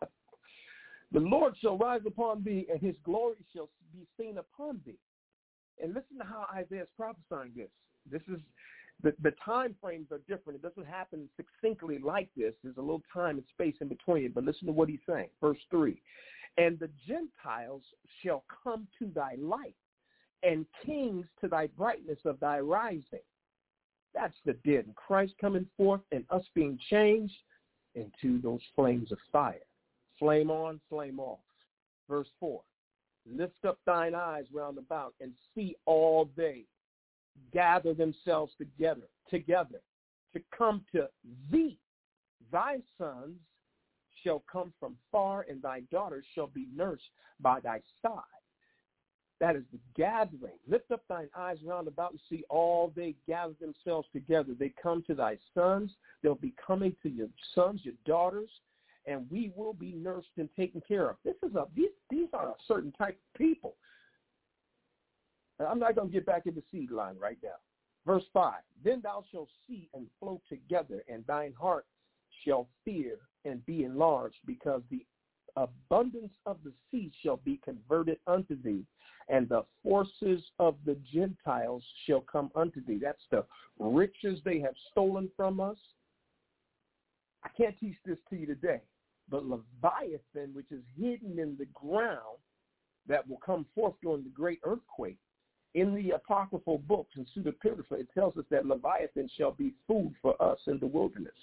The Lord shall rise upon thee, and his glory shall be seen upon thee. And listen to how Isaiah is prophesying this. This is the, the time frames are different. It doesn't happen succinctly like this. There's a little time and space in between it. But listen to what he's saying. Verse three. And the Gentiles shall come to thy light, and kings to thy brightness of thy rising. That's the dead in Christ coming forth and us being changed into those flames of fire. Flame on, flame off. Verse four. Lift up thine eyes round about and see all they gather themselves together, together to come to thee. Thy sons shall come from far, and thy daughters shall be nursed by thy side. That is the gathering. Lift up thine eyes round about and see all they gather themselves together. They come to thy sons. They'll be coming to your sons, your daughters, and we will be nursed and taken care of. This is a these these are a certain type of people. And I'm not going to get back in the seed line right now. Verse five, then thou shalt see and flow together, and thine heart shall fear and be enlarged, because the abundance of the sea shall be converted unto thee, and the forces of the Gentiles shall come unto thee. That's the riches they have stolen from us. I can't teach this to you today, but Leviathan, which is hidden in the ground, that will come forth during the great earthquake, in the apocryphal books and pseudepigrapha, it tells us that Leviathan shall be food for us in the wilderness.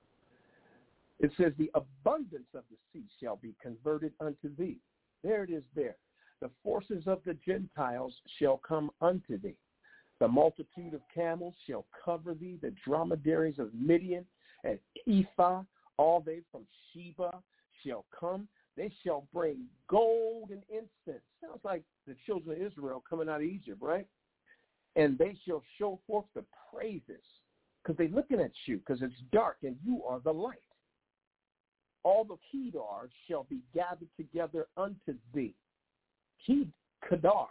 It says the abundance of the sea shall be converted unto thee. There it is there. The forces of the Gentiles shall come unto thee. The multitude of camels shall cover thee. The dromedaries of Midian and Ephah, all they from Sheba shall come. They shall bring gold and incense. Sounds like the children of Israel coming out of Egypt, right? And they shall show forth the praises, because they're looking at you, because it's dark and you are the light. All the Kedar shall be gathered together unto thee. Hed, Kedar.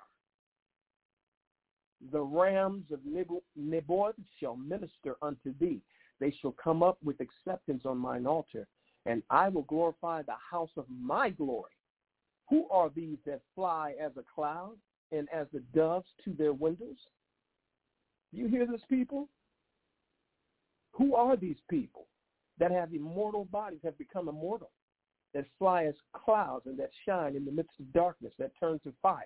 The rams of Nebaioth shall minister unto thee. They shall come up with acceptance on mine altar, and I will glorify the house of my glory. Who are these that fly as a cloud and as the doves to their windows? Do you hear this, people? Who are these people that have immortal bodies, have become immortal, that fly as clouds and that shine in the midst of darkness, that turn to fire?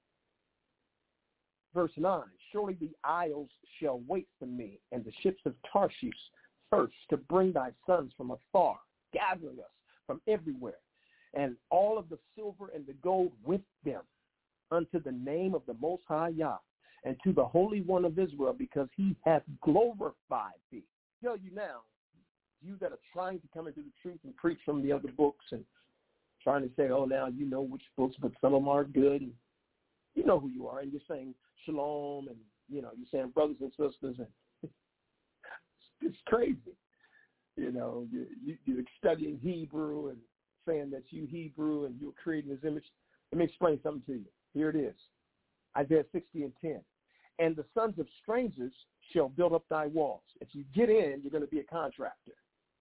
Verse nine, surely the isles shall wait for me, and the ships of Tarshish first, to bring thy sons from afar, gathering us from everywhere, and all of the silver and the gold with them, unto the name of the Most High Yah, and to the Holy One of Israel, because he hath glorified thee. I tell you now, you that are trying to come into the truth and preach from the other books and trying to say, oh, now you know which books, but some of them are good, and you know who you are, and you're saying shalom, and, you know, you're saying brothers and sisters, and it's crazy. You know, you, you, you're studying Hebrew and saying that you Hebrew and you're creating his image. Let me explain something to you. Here it is. Isaiah sixty and ten. And the sons of strangers shall build up thy walls. If you get in, you're going to be a contractor.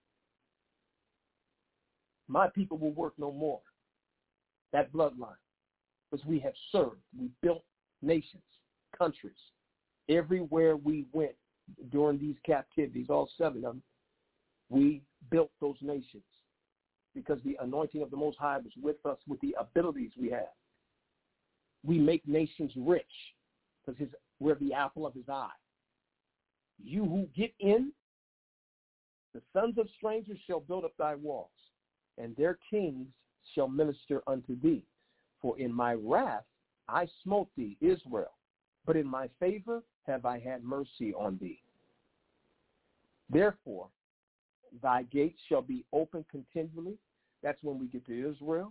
My people will work no more. That bloodline. Because we have served. We built nations, countries. Everywhere we went, during these captivities, all seven of them, we built those nations because the anointing of the Most High was with us with the abilities we have. We make nations rich because his, we're the apple of his eye. You who get in, the sons of strangers shall build up thy walls, and their kings shall minister unto thee. For in my wrath I smote thee, Israel, but in my favor have I had mercy on thee. Therefore, thy gates shall be open continually. That's when we get to Israel,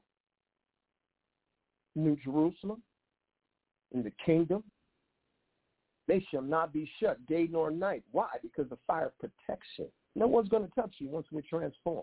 New Jerusalem, in the kingdom. They shall not be shut day nor night. Why? Because the fire of protection. No one's going to touch you once we transform.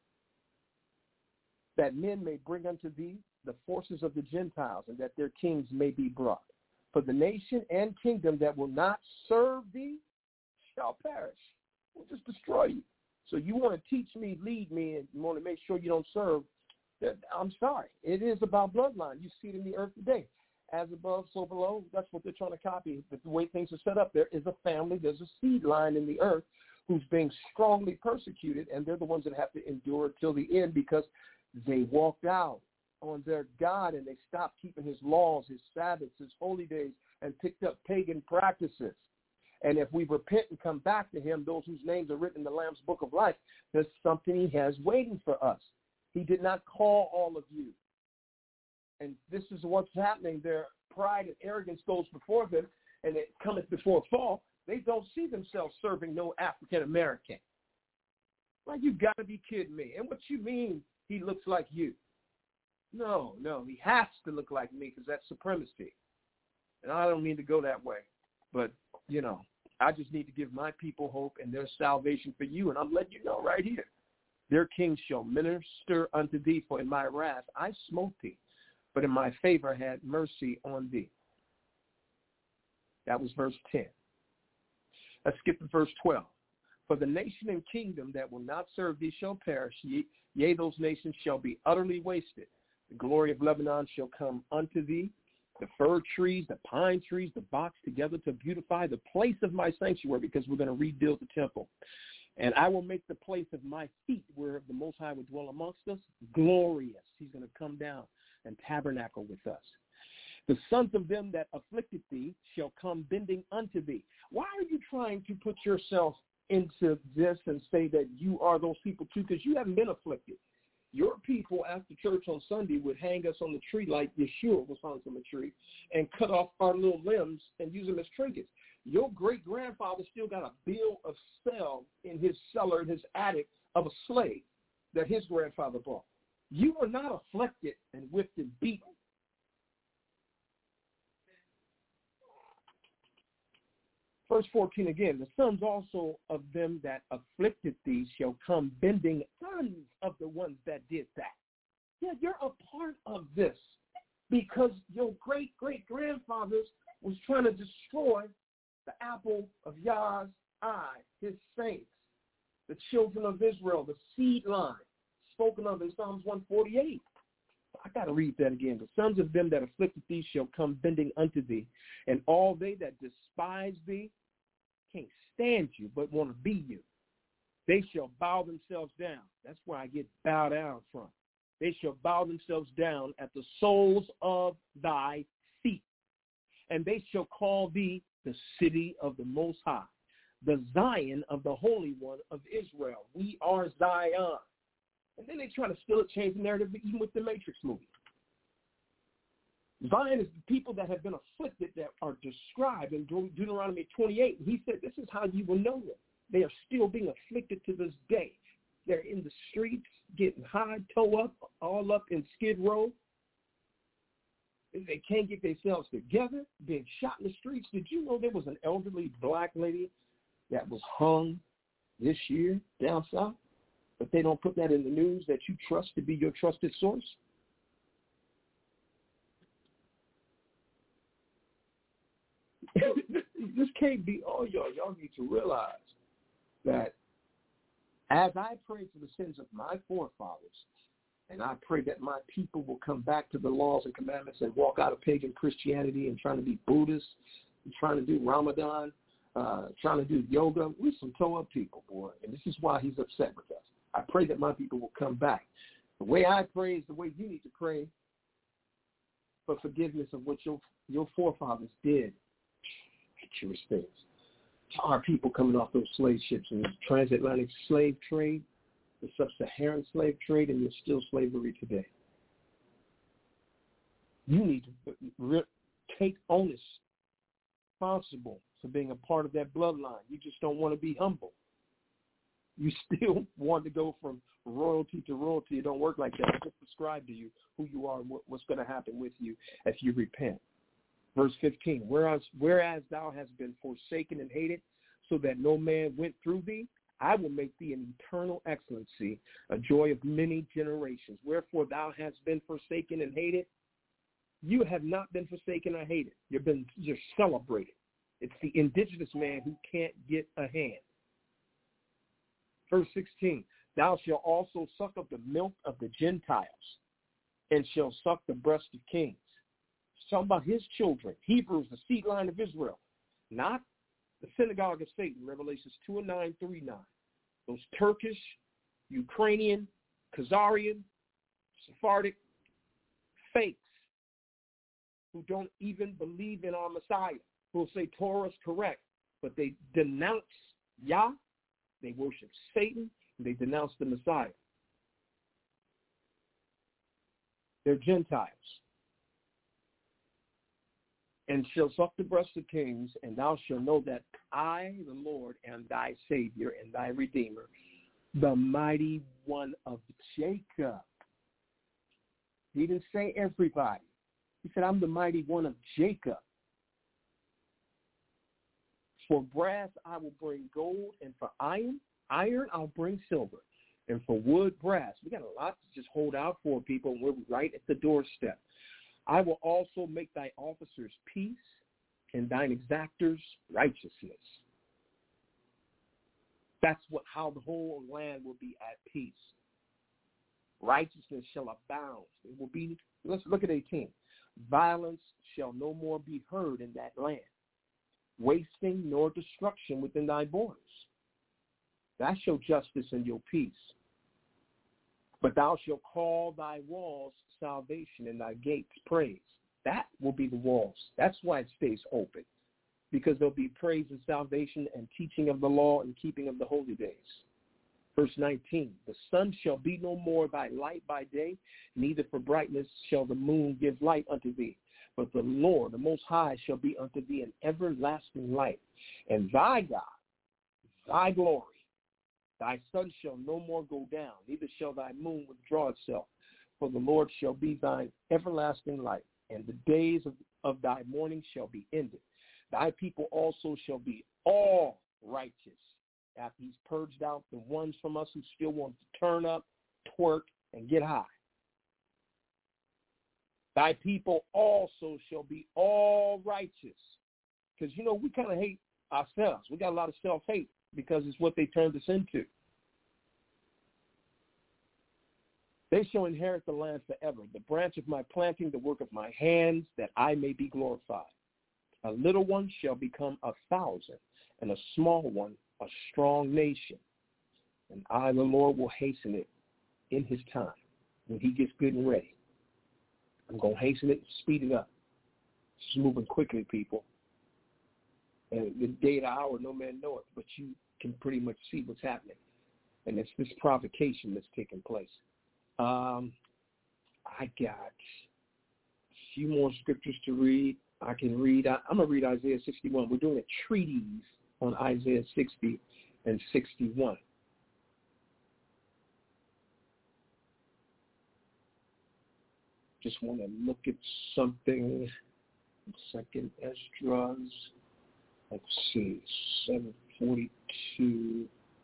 That men may bring unto thee the forces of the Gentiles, and that their kings may be brought. For the nation and kingdom that will not serve thee shall perish. We'll just destroy you. So you want to teach me, lead me, and you want to make sure you don't serve. I'm sorry. It is about bloodline. You see it in the earth today. As above, so below. That's what they're trying to copy. The way things are set up, there is a family, there's a seed line in the earth who's being strongly persecuted, and they're the ones that have to endure till the end because they walked out on their God and they stopped keeping his laws, his Sabbaths, his holy days, and picked up pagan practices. And if we repent and come back to him, those whose names are written in the Lamb's Book of Life, there's something he has waiting for us. He did not call all of you. And this is what's happening. Their pride and arrogance goes before them, and it cometh before a fall. They don't see themselves serving no African American. Like, you got to be kidding me. And what you mean he looks like you? No, no, he has to look like me because that's supremacy. And I don't mean to go that way. But, you know, I just need to give my people hope and their salvation for you. And I'm letting you know right here. Their kings shall minister unto thee, for in my wrath I smote thee, but in my favor had mercy on thee. That was verse ten. Let's skip to verse twelve. For the nation and kingdom that will not serve thee shall perish, yea, yea, those nations shall be utterly wasted. The glory of Lebanon shall come unto thee, the fir trees, the pine trees, the box together to beautify the place of my sanctuary, because we're going to rebuild the temple. And I will make the place of my feet, where the Most High will dwell amongst us, glorious. He's going to come down and tabernacle with us. The sons of them that afflicted thee shall come bending unto thee. Why are you trying to put yourself into this and say that you are those people too? Because you haven't been afflicted. Your people after church on Sunday would hang us on the tree like Yeshua was hung from a tree and cut off our little limbs and use them as trinkets. Your great-grandfather still got a bill of sale in his cellar, in his attic, of a slave that his grandfather bought. You were not afflicted and whipped and beaten. Verse fourteen again, the sons also of them that afflicted thee shall come bending, sons of the ones that did that. Yeah, you're a part of this because your great-great-grandfathers was trying to destroy the apple of Yah's eye, his saints, the children of Israel, the seed line, spoken of in Psalms one forty-eight. I got to read that again. The sons of them that afflicted thee shall come bending unto thee, and all they that despise thee can't stand you but want to be you. They shall bow themselves down. That's where I get bow down from. They shall bow themselves down at the soles of thy feet, and they shall call thee the city of the Most High, the Zion of the Holy One of Israel. We are Zion. And then they try to still change the narrative even with the Matrix movie. Zion is the people that have been afflicted that are described in De- Deuteronomy twenty-eight. And he said, this is how you will know them. They are still being afflicted to this day. They're in the streets, getting high, toe up, all up in Skid Row. They can't get themselves together, being shot in the streets. Did you know there was an elderly black lady that was hung this year down south? But they don't put that in the news that you trust to be your trusted source. This can't be all y'all. Y'all need to realize that as I pray for the sins of my forefathers, and I pray that my people will come back to the laws and commandments and walk out of pagan Christianity and trying to be Buddhist and trying to do Ramadan, uh, trying to do yoga. We're some toe-up people, boy, and this is why he's upset with us. I pray that my people will come back. The way I pray is the way you need to pray for forgiveness of what your your forefathers did. Treacherous things. To our people coming off those slave ships and the transatlantic slave trade, the sub-Saharan slave trade, and there's still slavery today. You need to re- take onus, responsible for being a part of that bloodline. You just don't want to be humble. You still want to go from royalty to royalty. It don't work like that. It just describe to you who you are and what, what's going to happen with you if you repent. Verse fifteen, whereas, whereas thou hast been forsaken and hated, so that no man went through thee, I will make thee an eternal excellency, a joy of many generations. Wherefore thou hast been forsaken and hated. You have not been forsaken or hated. You've been you're celebrated. It's the indigenous man who can't get a hand. Verse sixteen, thou shalt also suck up the milk of the Gentiles, and shall suck the breast of kings. It's talking about his children, Hebrews, the seed line of Israel, not the synagogue of Satan, Revelations two and nine, three, nine. Those Turkish, Ukrainian, Khazarian, Sephardic fakes who don't even believe in our Messiah, who will say Torah is correct, but they denounce Yah, they worship Satan, and they denounce the Messiah. They're Gentiles. And shall suck the breast of kings, and thou shalt know that I, the Lord, am thy Savior and thy Redeemer, the mighty one of Jacob. He didn't say everybody. He said, I'm the mighty one of Jacob. For brass I will bring gold, and for iron, iron I'll bring silver, and for wood, brass. We got a lot to just hold out for, people, and we're right at the doorstep. I will also make thy officers peace, and thine exactors righteousness. That's what how the whole land will be at peace. Righteousness shall abound. It will be. Let's look at eighteen. Violence shall no more be heard in that land, wasting nor destruction within thy borders. Thou shalt justice and your peace. But thou shalt call thy walls salvation and thy gates praise. That will be the walls. That's why it stays open, because there'll be praise and salvation and teaching of the law and keeping of the holy days. Verse nineteen, the sun shall be no more thy light by day, neither for brightness shall the moon give light unto thee. But the Lord, the Most High, shall be unto thee an everlasting light. And thy God, thy glory, thy sun shall no more go down, neither shall thy moon withdraw itself. For the Lord shall be thine everlasting light, and the days of, of thy mourning shall be ended. Thy people also shall be all righteous, after he's purged out the ones from us who still want to turn up, twerk, and get high. Thy people also shall be all righteous. Because, you know, we kind of hate ourselves. We got a lot of self-hate because it's what they turned us into. They shall inherit the land forever, the branch of my planting, the work of my hands, that I may be glorified. A little one shall become a thousand, and a small one a strong nation. And I, the Lord, will hasten it in his time, when he gets good and ready. I'm going to hasten it and speed it up. It's moving quickly, people. And the day and hour, no man knoweth, but you can pretty much see what's happening. And it's this provocation that's taking place. Um, I got a few more scriptures to read. I can read. I, I'm going to read Isaiah sixty-one. We're doing a treatise on Isaiah sixty and sixty-one. Just want to look at something. Second Esdras. Let's see. seven forty-two.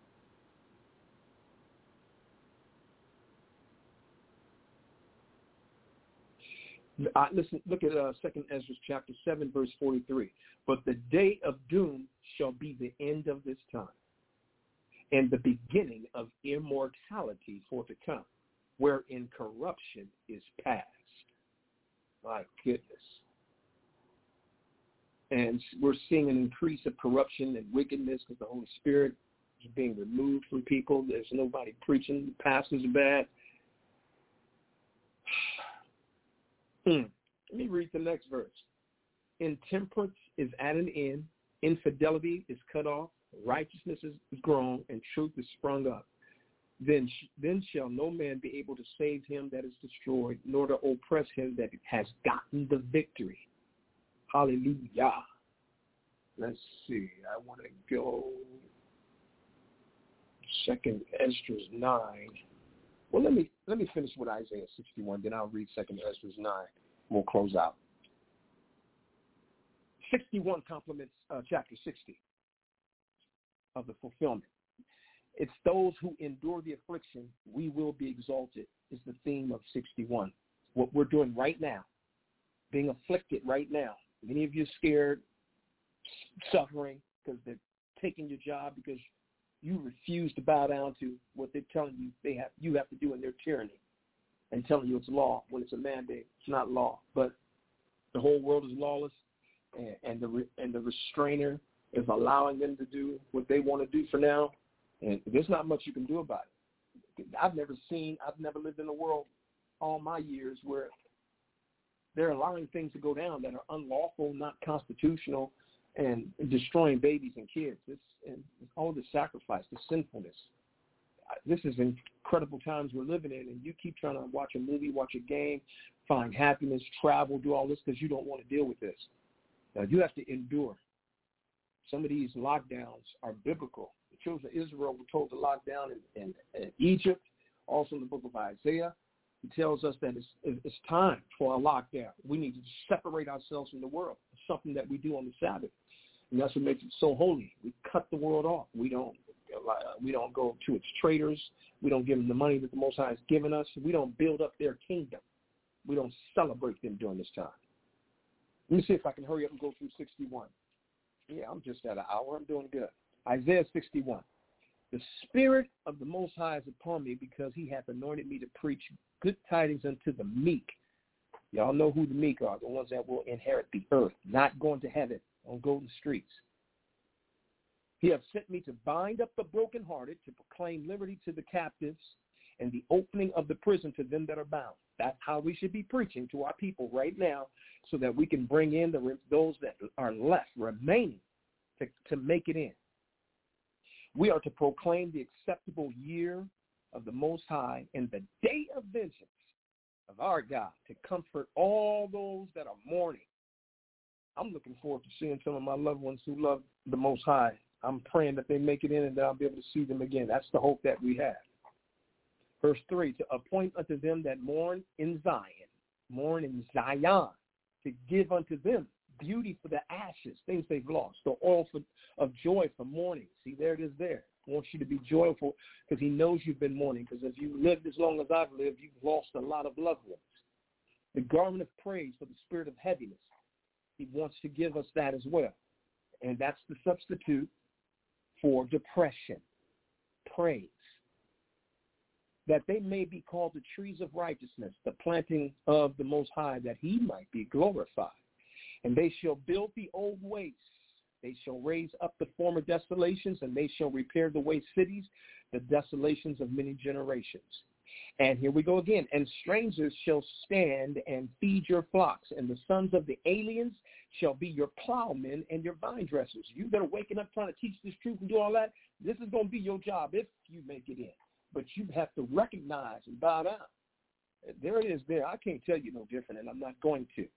Uh, listen, look at uh, Second Ezra chapter seven, verse forty-three. But the day of doom shall be the end of this time, and the beginning of immortality for to come, wherein corruption is past. My goodness. And we're seeing an increase of corruption and wickedness because the Holy Spirit is being removed from people. There's nobody preaching. The pastors are bad. hmm. Let me read the next verse. Intemperance is at an end. Infidelity is cut off. Righteousness is grown, and truth is sprung up. Then, then shall no man be able to save him that is destroyed, nor to oppress him that has gotten the victory. Hallelujah. Let's see. I want to go Second Esdras nine. Well, let me let me finish with Isaiah sixty-one. Then I'll read Second Esdras nine. We'll close out. sixty-one complements uh, chapter sixty of the fulfillment. It's those who endure the affliction, we will be exalted, is the theme of sixty-one. What we're doing right now, being afflicted right now. Many of you are scared, suffering because they're taking your job because you refuse to bow down to what they're telling you they have you have to do in their tyranny and telling you it's law when it's a mandate. It's not law, but the whole world is lawless, and, and the and the restrainer is allowing them to do what they want to do for now, and there's not much you can do about it. I've never seen, I've never lived in a world all my years where they're allowing things to go down that are unlawful, not constitutional, and destroying babies and kids. It's, and all the sacrifice, the sinfulness. This is incredible times we're living in, and you keep trying to watch a movie, watch a game, find happiness, travel, do all this because you don't want to deal with this. Now, you have to endure. Some of these lockdowns are biblical. The children of Israel were told to lock down in, in, in Egypt, also in the book of Isaiah. He tells us that it's, it's time for a lockdown. We need to separate ourselves from the world. It's something that we do on the Sabbath, and that's what makes it so holy. We cut the world off. We don't we don't go to its traders. We don't give them the money that the Most High has given us. We don't build up their kingdom. We don't celebrate them during this time. Let me see if I can hurry up and go through sixty-one. Yeah, I'm just at an hour. I'm doing good. Isaiah sixty-one. The Spirit of the Most High is upon me because he hath anointed me to preach good tidings unto the meek. Y'all know who the meek are, the ones that will inherit the earth, not going to heaven on golden streets. He hath sent me to bind up the brokenhearted, to proclaim liberty to the captives, and the opening of the prison to them that are bound. That's how we should be preaching to our people right now, so that we can bring in the, those that are left, remaining, to, to make it in. We are to proclaim the acceptable year of the Most High and the day of vengeance of our God, to comfort all those that are mourning. I'm looking forward to seeing some of my loved ones who love the Most High. I'm praying that they make it in and that I'll be able to see them again. That's the hope that we have. Verse three, to appoint unto them that mourn in Zion, mourn in Zion, to give unto them beauty for the ashes, things they've lost, the oil for, of joy for mourning. See, there it is there. He wants you to be joyful because he knows you've been mourning, because if you've lived as long as I've lived, you've lost a lot of loved ones. The garment of praise for the spirit of heaviness. He wants to give us that as well. And that's the substitute for depression, praise. That they may be called the trees of righteousness, the planting of the Most High, that he might be glorified. And they shall build the old wastes. They shall raise up the former desolations, and they shall repair the waste cities, the desolations of many generations. And here we go again. And strangers shall stand and feed your flocks, and the sons of the aliens shall be your plowmen and your vine dressers. You that are waking up trying to teach this truth and do all that, this is going to be your job if you make it in. But you have to recognize and bow down. There it is there. I can't tell you no different, and I'm not going to.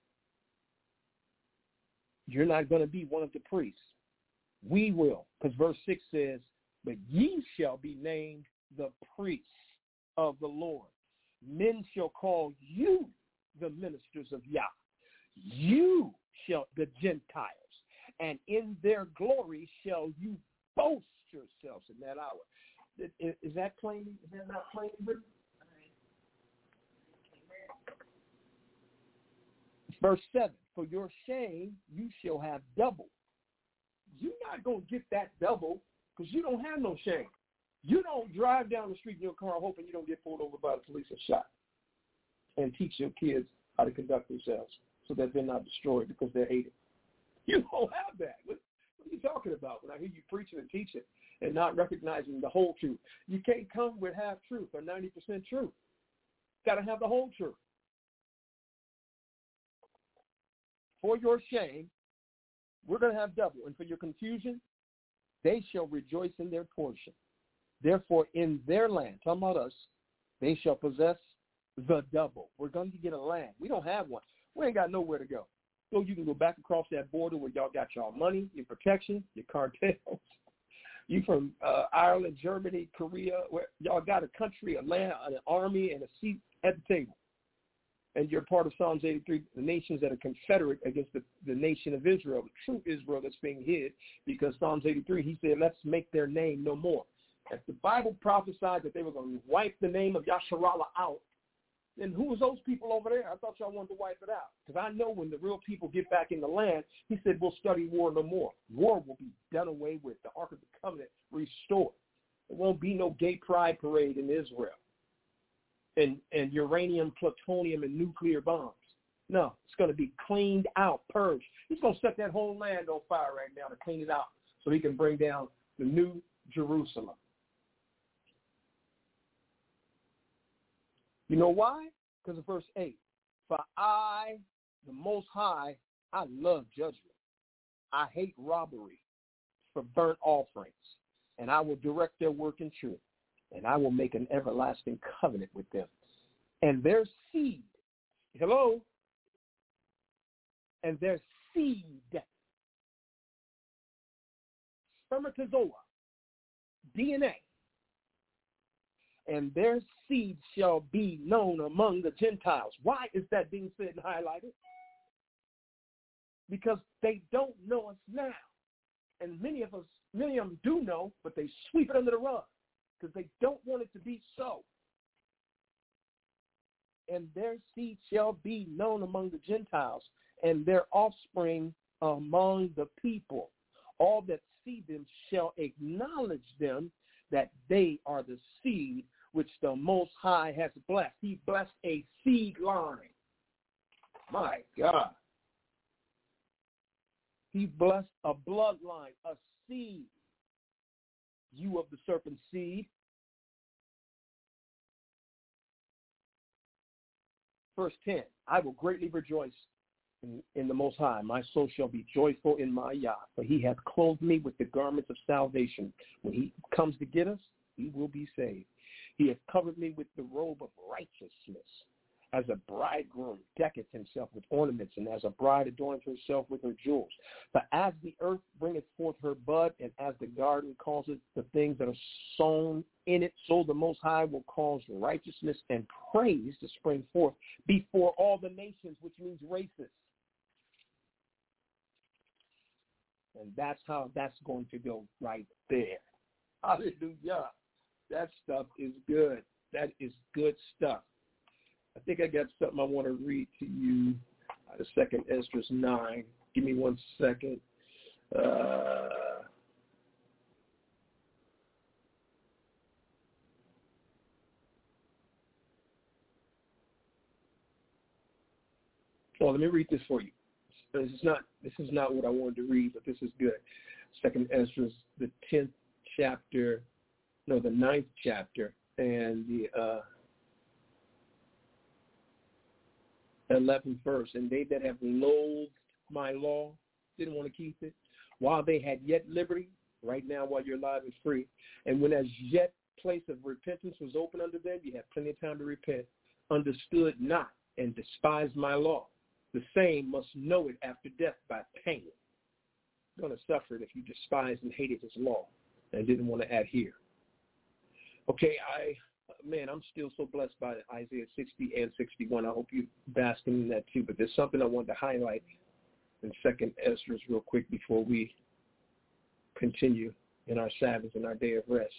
You're not going to be one of the priests. We will, because verse six says, but ye shall be named the priests of the Lord. Men shall call you the ministers of Yah. You shall, the Gentiles, and in their glory shall you boast yourselves in that hour. Is, is that plainly, is that not plainly written? Verse seven, for your shame you shall have double. You're not going to get that double because you don't have no shame. You don't drive down the street in your car hoping you don't get pulled over by the police and shot, and teach your kids how to conduct themselves so that they're not destroyed because they're hated. You don't have that. What, what are you talking about when I hear you preaching and teaching and not recognizing the whole truth? You can't come with half truth or ninety percent truth. Got to have the whole truth. For your shame, we're going to have double. And for your confusion, they shall rejoice in their portion. Therefore, in their land, talking about us, they shall possess the double. We're going to get a land. We don't have one. We ain't got nowhere to go. So you can go back across that border where y'all got y'all money, your protection, your cartels. You from uh, Ireland, Germany, Korea, where y'all got a country, a land, an army, and a seat at the table. And you're part of Psalms eighty-three, the nations that are confederate against the, the nation of Israel, the true Israel that's being hid, because Psalms eighty-three, he said, let's make their name no more. If the Bible prophesied that they were going to wipe the name of Yasharallah out, then who was those people over there? I thought y'all wanted to wipe it out. Because I know when the real people get back in the land, he said, we'll study war no more. War will be done away with. The Ark of the Covenant restored. There won't be no gay pride parade in Israel. And, and uranium, plutonium, and nuclear bombs. No, it's going to be cleaned out, purged. He's going to set that whole land on fire right now to clean it out so he can bring down the new Jerusalem. You know why? Because of verse eight. For I, the Most High, I love judgment. I hate robbery for burnt offerings, and I will direct their work in truth, and I will make an everlasting covenant with them. And their seed, hello, and their seed, spermatozoa, D N A, and their seed shall be known among the Gentiles. Why is that being said and highlighted? Because they don't know us now. And many of us, many of them do know, but they sweep it under the rug because they don't want it to be so. And their seed shall be known among the Gentiles, and their offspring among the people. All that see them shall acknowledge them, that they are the seed which the Most High has blessed. He blessed a seed line. My God. He blessed a bloodline, a seed. You of the serpent seed. Verse ten, I will greatly rejoice in, in the Most High. My soul shall be joyful in my Yah, for he hath clothed me with the garments of salvation. When he comes to get us, he will be saved. He hath covered me with the robe of righteousness, as a bridegroom decketh himself with ornaments, and as a bride adorneth herself with her jewels. For as the earth bringeth forth her bud, and as the garden causeth the things that are sown in it, so the Most High will cause righteousness and praise to spring forth before all the nations, which means races. And that's how that's going to go right there. Hallelujah. That stuff is good. That is good stuff. I think I got something I want to read to you out of Second Esdras nine. Give me one second. Uh, oh, let me read this for you. This is not this is not what I wanted to read, but this is good. Second Esdras, the tenth chapter, no, the ninth chapter, and the uh, eleventh verse. And they that have loathed my law, didn't want to keep it, while they had yet liberty, right now while you're alive and free, and when as yet place of repentance was open unto them, you had plenty of time to repent, understood not and despised my law. The same must know it after death by pain. You're going to suffer it if you despised and hated his law and didn't want to adhere. Okay, I, man, I'm still so blessed by Isaiah sixty and sixty-one. I hope you basking in that too. But there's something I wanted to highlight in Second Esdras real quick before we continue in our Sabbath and our day of rest.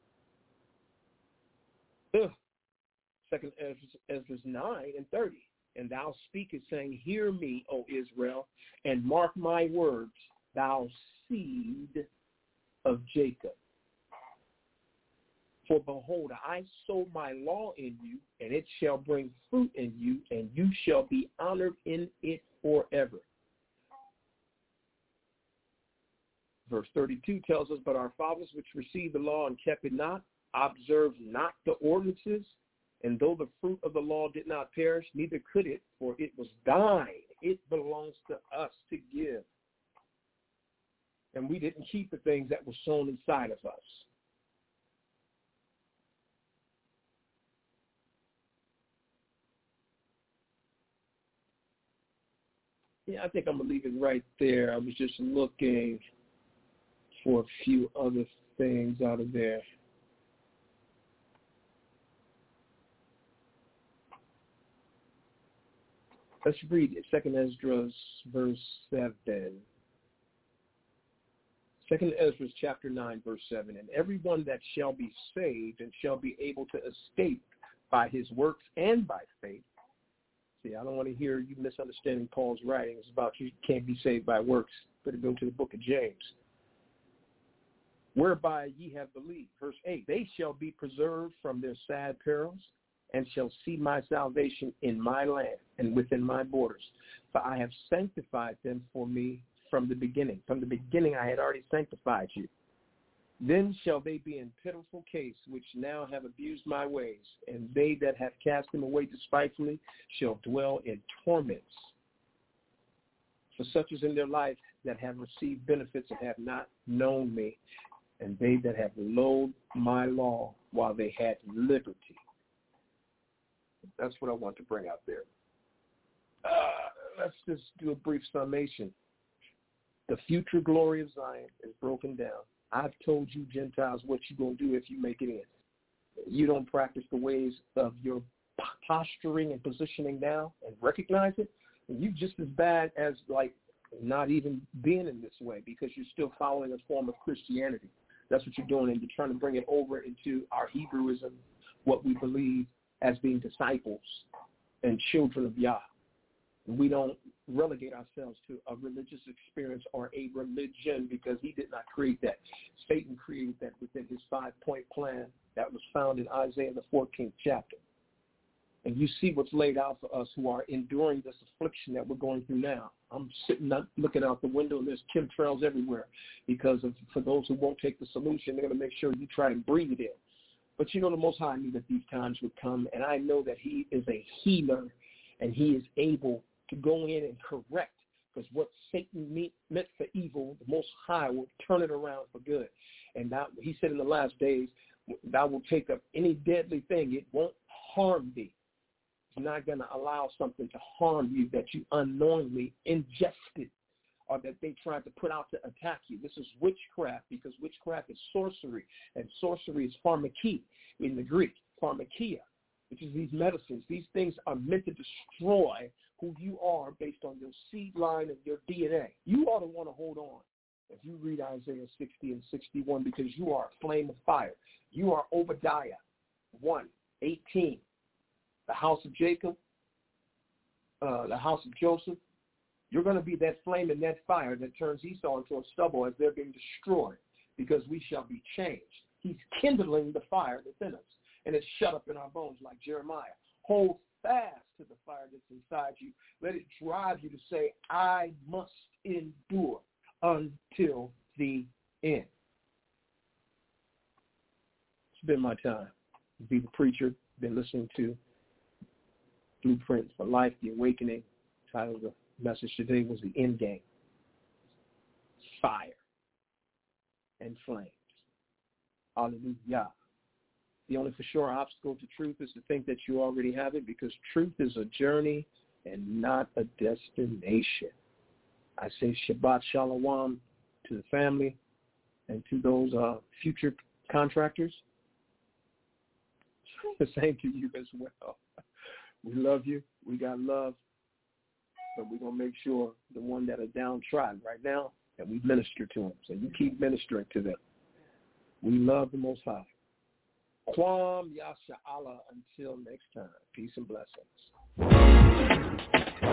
Ugh. Second Esdras, Esdras nine and thirty. And thou speakest, saying, hear me, O Israel, and mark my words, thou seed of Jacob. For behold, I sow my law in you, and it shall bring fruit in you, and you shall be honored in it forever. Verse thirty-two tells us, but our fathers which received the law and kept it not, observed not the ordinances, and though the fruit of the law did not perish, neither could it, for it was thine. It belongs to us to give. And we didn't keep the things that were sown inside of us. Yeah, I think I'm going to leave it right there. I was just looking for a few other things out of there. Let's read it. Second Esdras, verse seven. Second Esdras, chapter nine, verse seven. And everyone that shall be saved and shall be able to escape by his works and by faith. See, I don't want to hear you misunderstanding Paul's writings about you can't be saved by works. Better go to the book of James. Whereby ye have believed. Verse eight. They shall be preserved from their sad perils, and shall see my salvation in my land and within my borders. For I have sanctified them for me from the beginning. From the beginning I had already sanctified you. Then shall they be in pitiful case, which now have abused my ways, and they that have cast them away despitefully shall dwell in torments. For such is in their life that have received benefits and have not known me, and they that have loathed my law while they had liberty. That's what I want to bring out there. Uh, let's just do a brief summation. The future glory of Zion is broken down. I've told you, Gentiles, what you're going to do if you make it in. You don't practice the ways of your posturing and positioning now and recognize it, and you're just as bad as, like, not even being in this way because you're still following a form of Christianity. That's what you're doing, and you're trying to bring it over into our Hebrewism, what we believe as being disciples and children of Yah. We don't relegate ourselves to a religious experience or a religion because he did not create that. Satan created that within his five-point plan that was found in Isaiah, the fourteenth chapter. And you see what's laid out for us who are enduring this affliction that we're going through now. I'm sitting up looking out the window, and there's chemtrails everywhere because of, for those who won't take the solution, they're going to make sure you try and breathe it in. But you know, the Most High knew that these times would come, and I know that he is a healer, and he is able to go in and correct, because what Satan meant for evil, the Most High will turn it around for good. And that, he said in the last days, thou will take up any deadly thing. It won't harm thee. It's not going to allow something to harm you that you unknowingly ingested or that they tried to put out to attack you. This is witchcraft, because witchcraft is sorcery, and sorcery is pharmakia in the Greek, pharmakia, which is these medicines. These things are meant to destroy who you are based on your seed line and your D N A. You ought to want to hold on if you read Isaiah sixty and sixty-one, because you are a flame of fire. You are Obadiah one eighteen. The house of Jacob, uh, the house of Joseph. You're going to be that flame and that fire that turns Esau into a stubble as they're being destroyed, because we shall be changed. He's kindling the fire within us, and it's shut up in our bones like Jeremiah. Hold fast to the fire that's inside you. Let it drive you to say, I must endure until the end. It's been my time. Be the preacher. Been listening to Blueprint for Life, The Awakening. The title of the message today was The End Game. Fire and flames. Hallelujah. The only for sure obstacle to truth is to think that you already have it, because truth is a journey and not a destination. I say Shabbat Shalom to the family and to those uh, future contractors. The same to you as well. We love you. We got love. But we're going to make sure the one that are downtrodden right now, that we minister to them. So you keep ministering to them. We love the Most High. Kwam Yasha Allah. Until next time. Peace and blessings.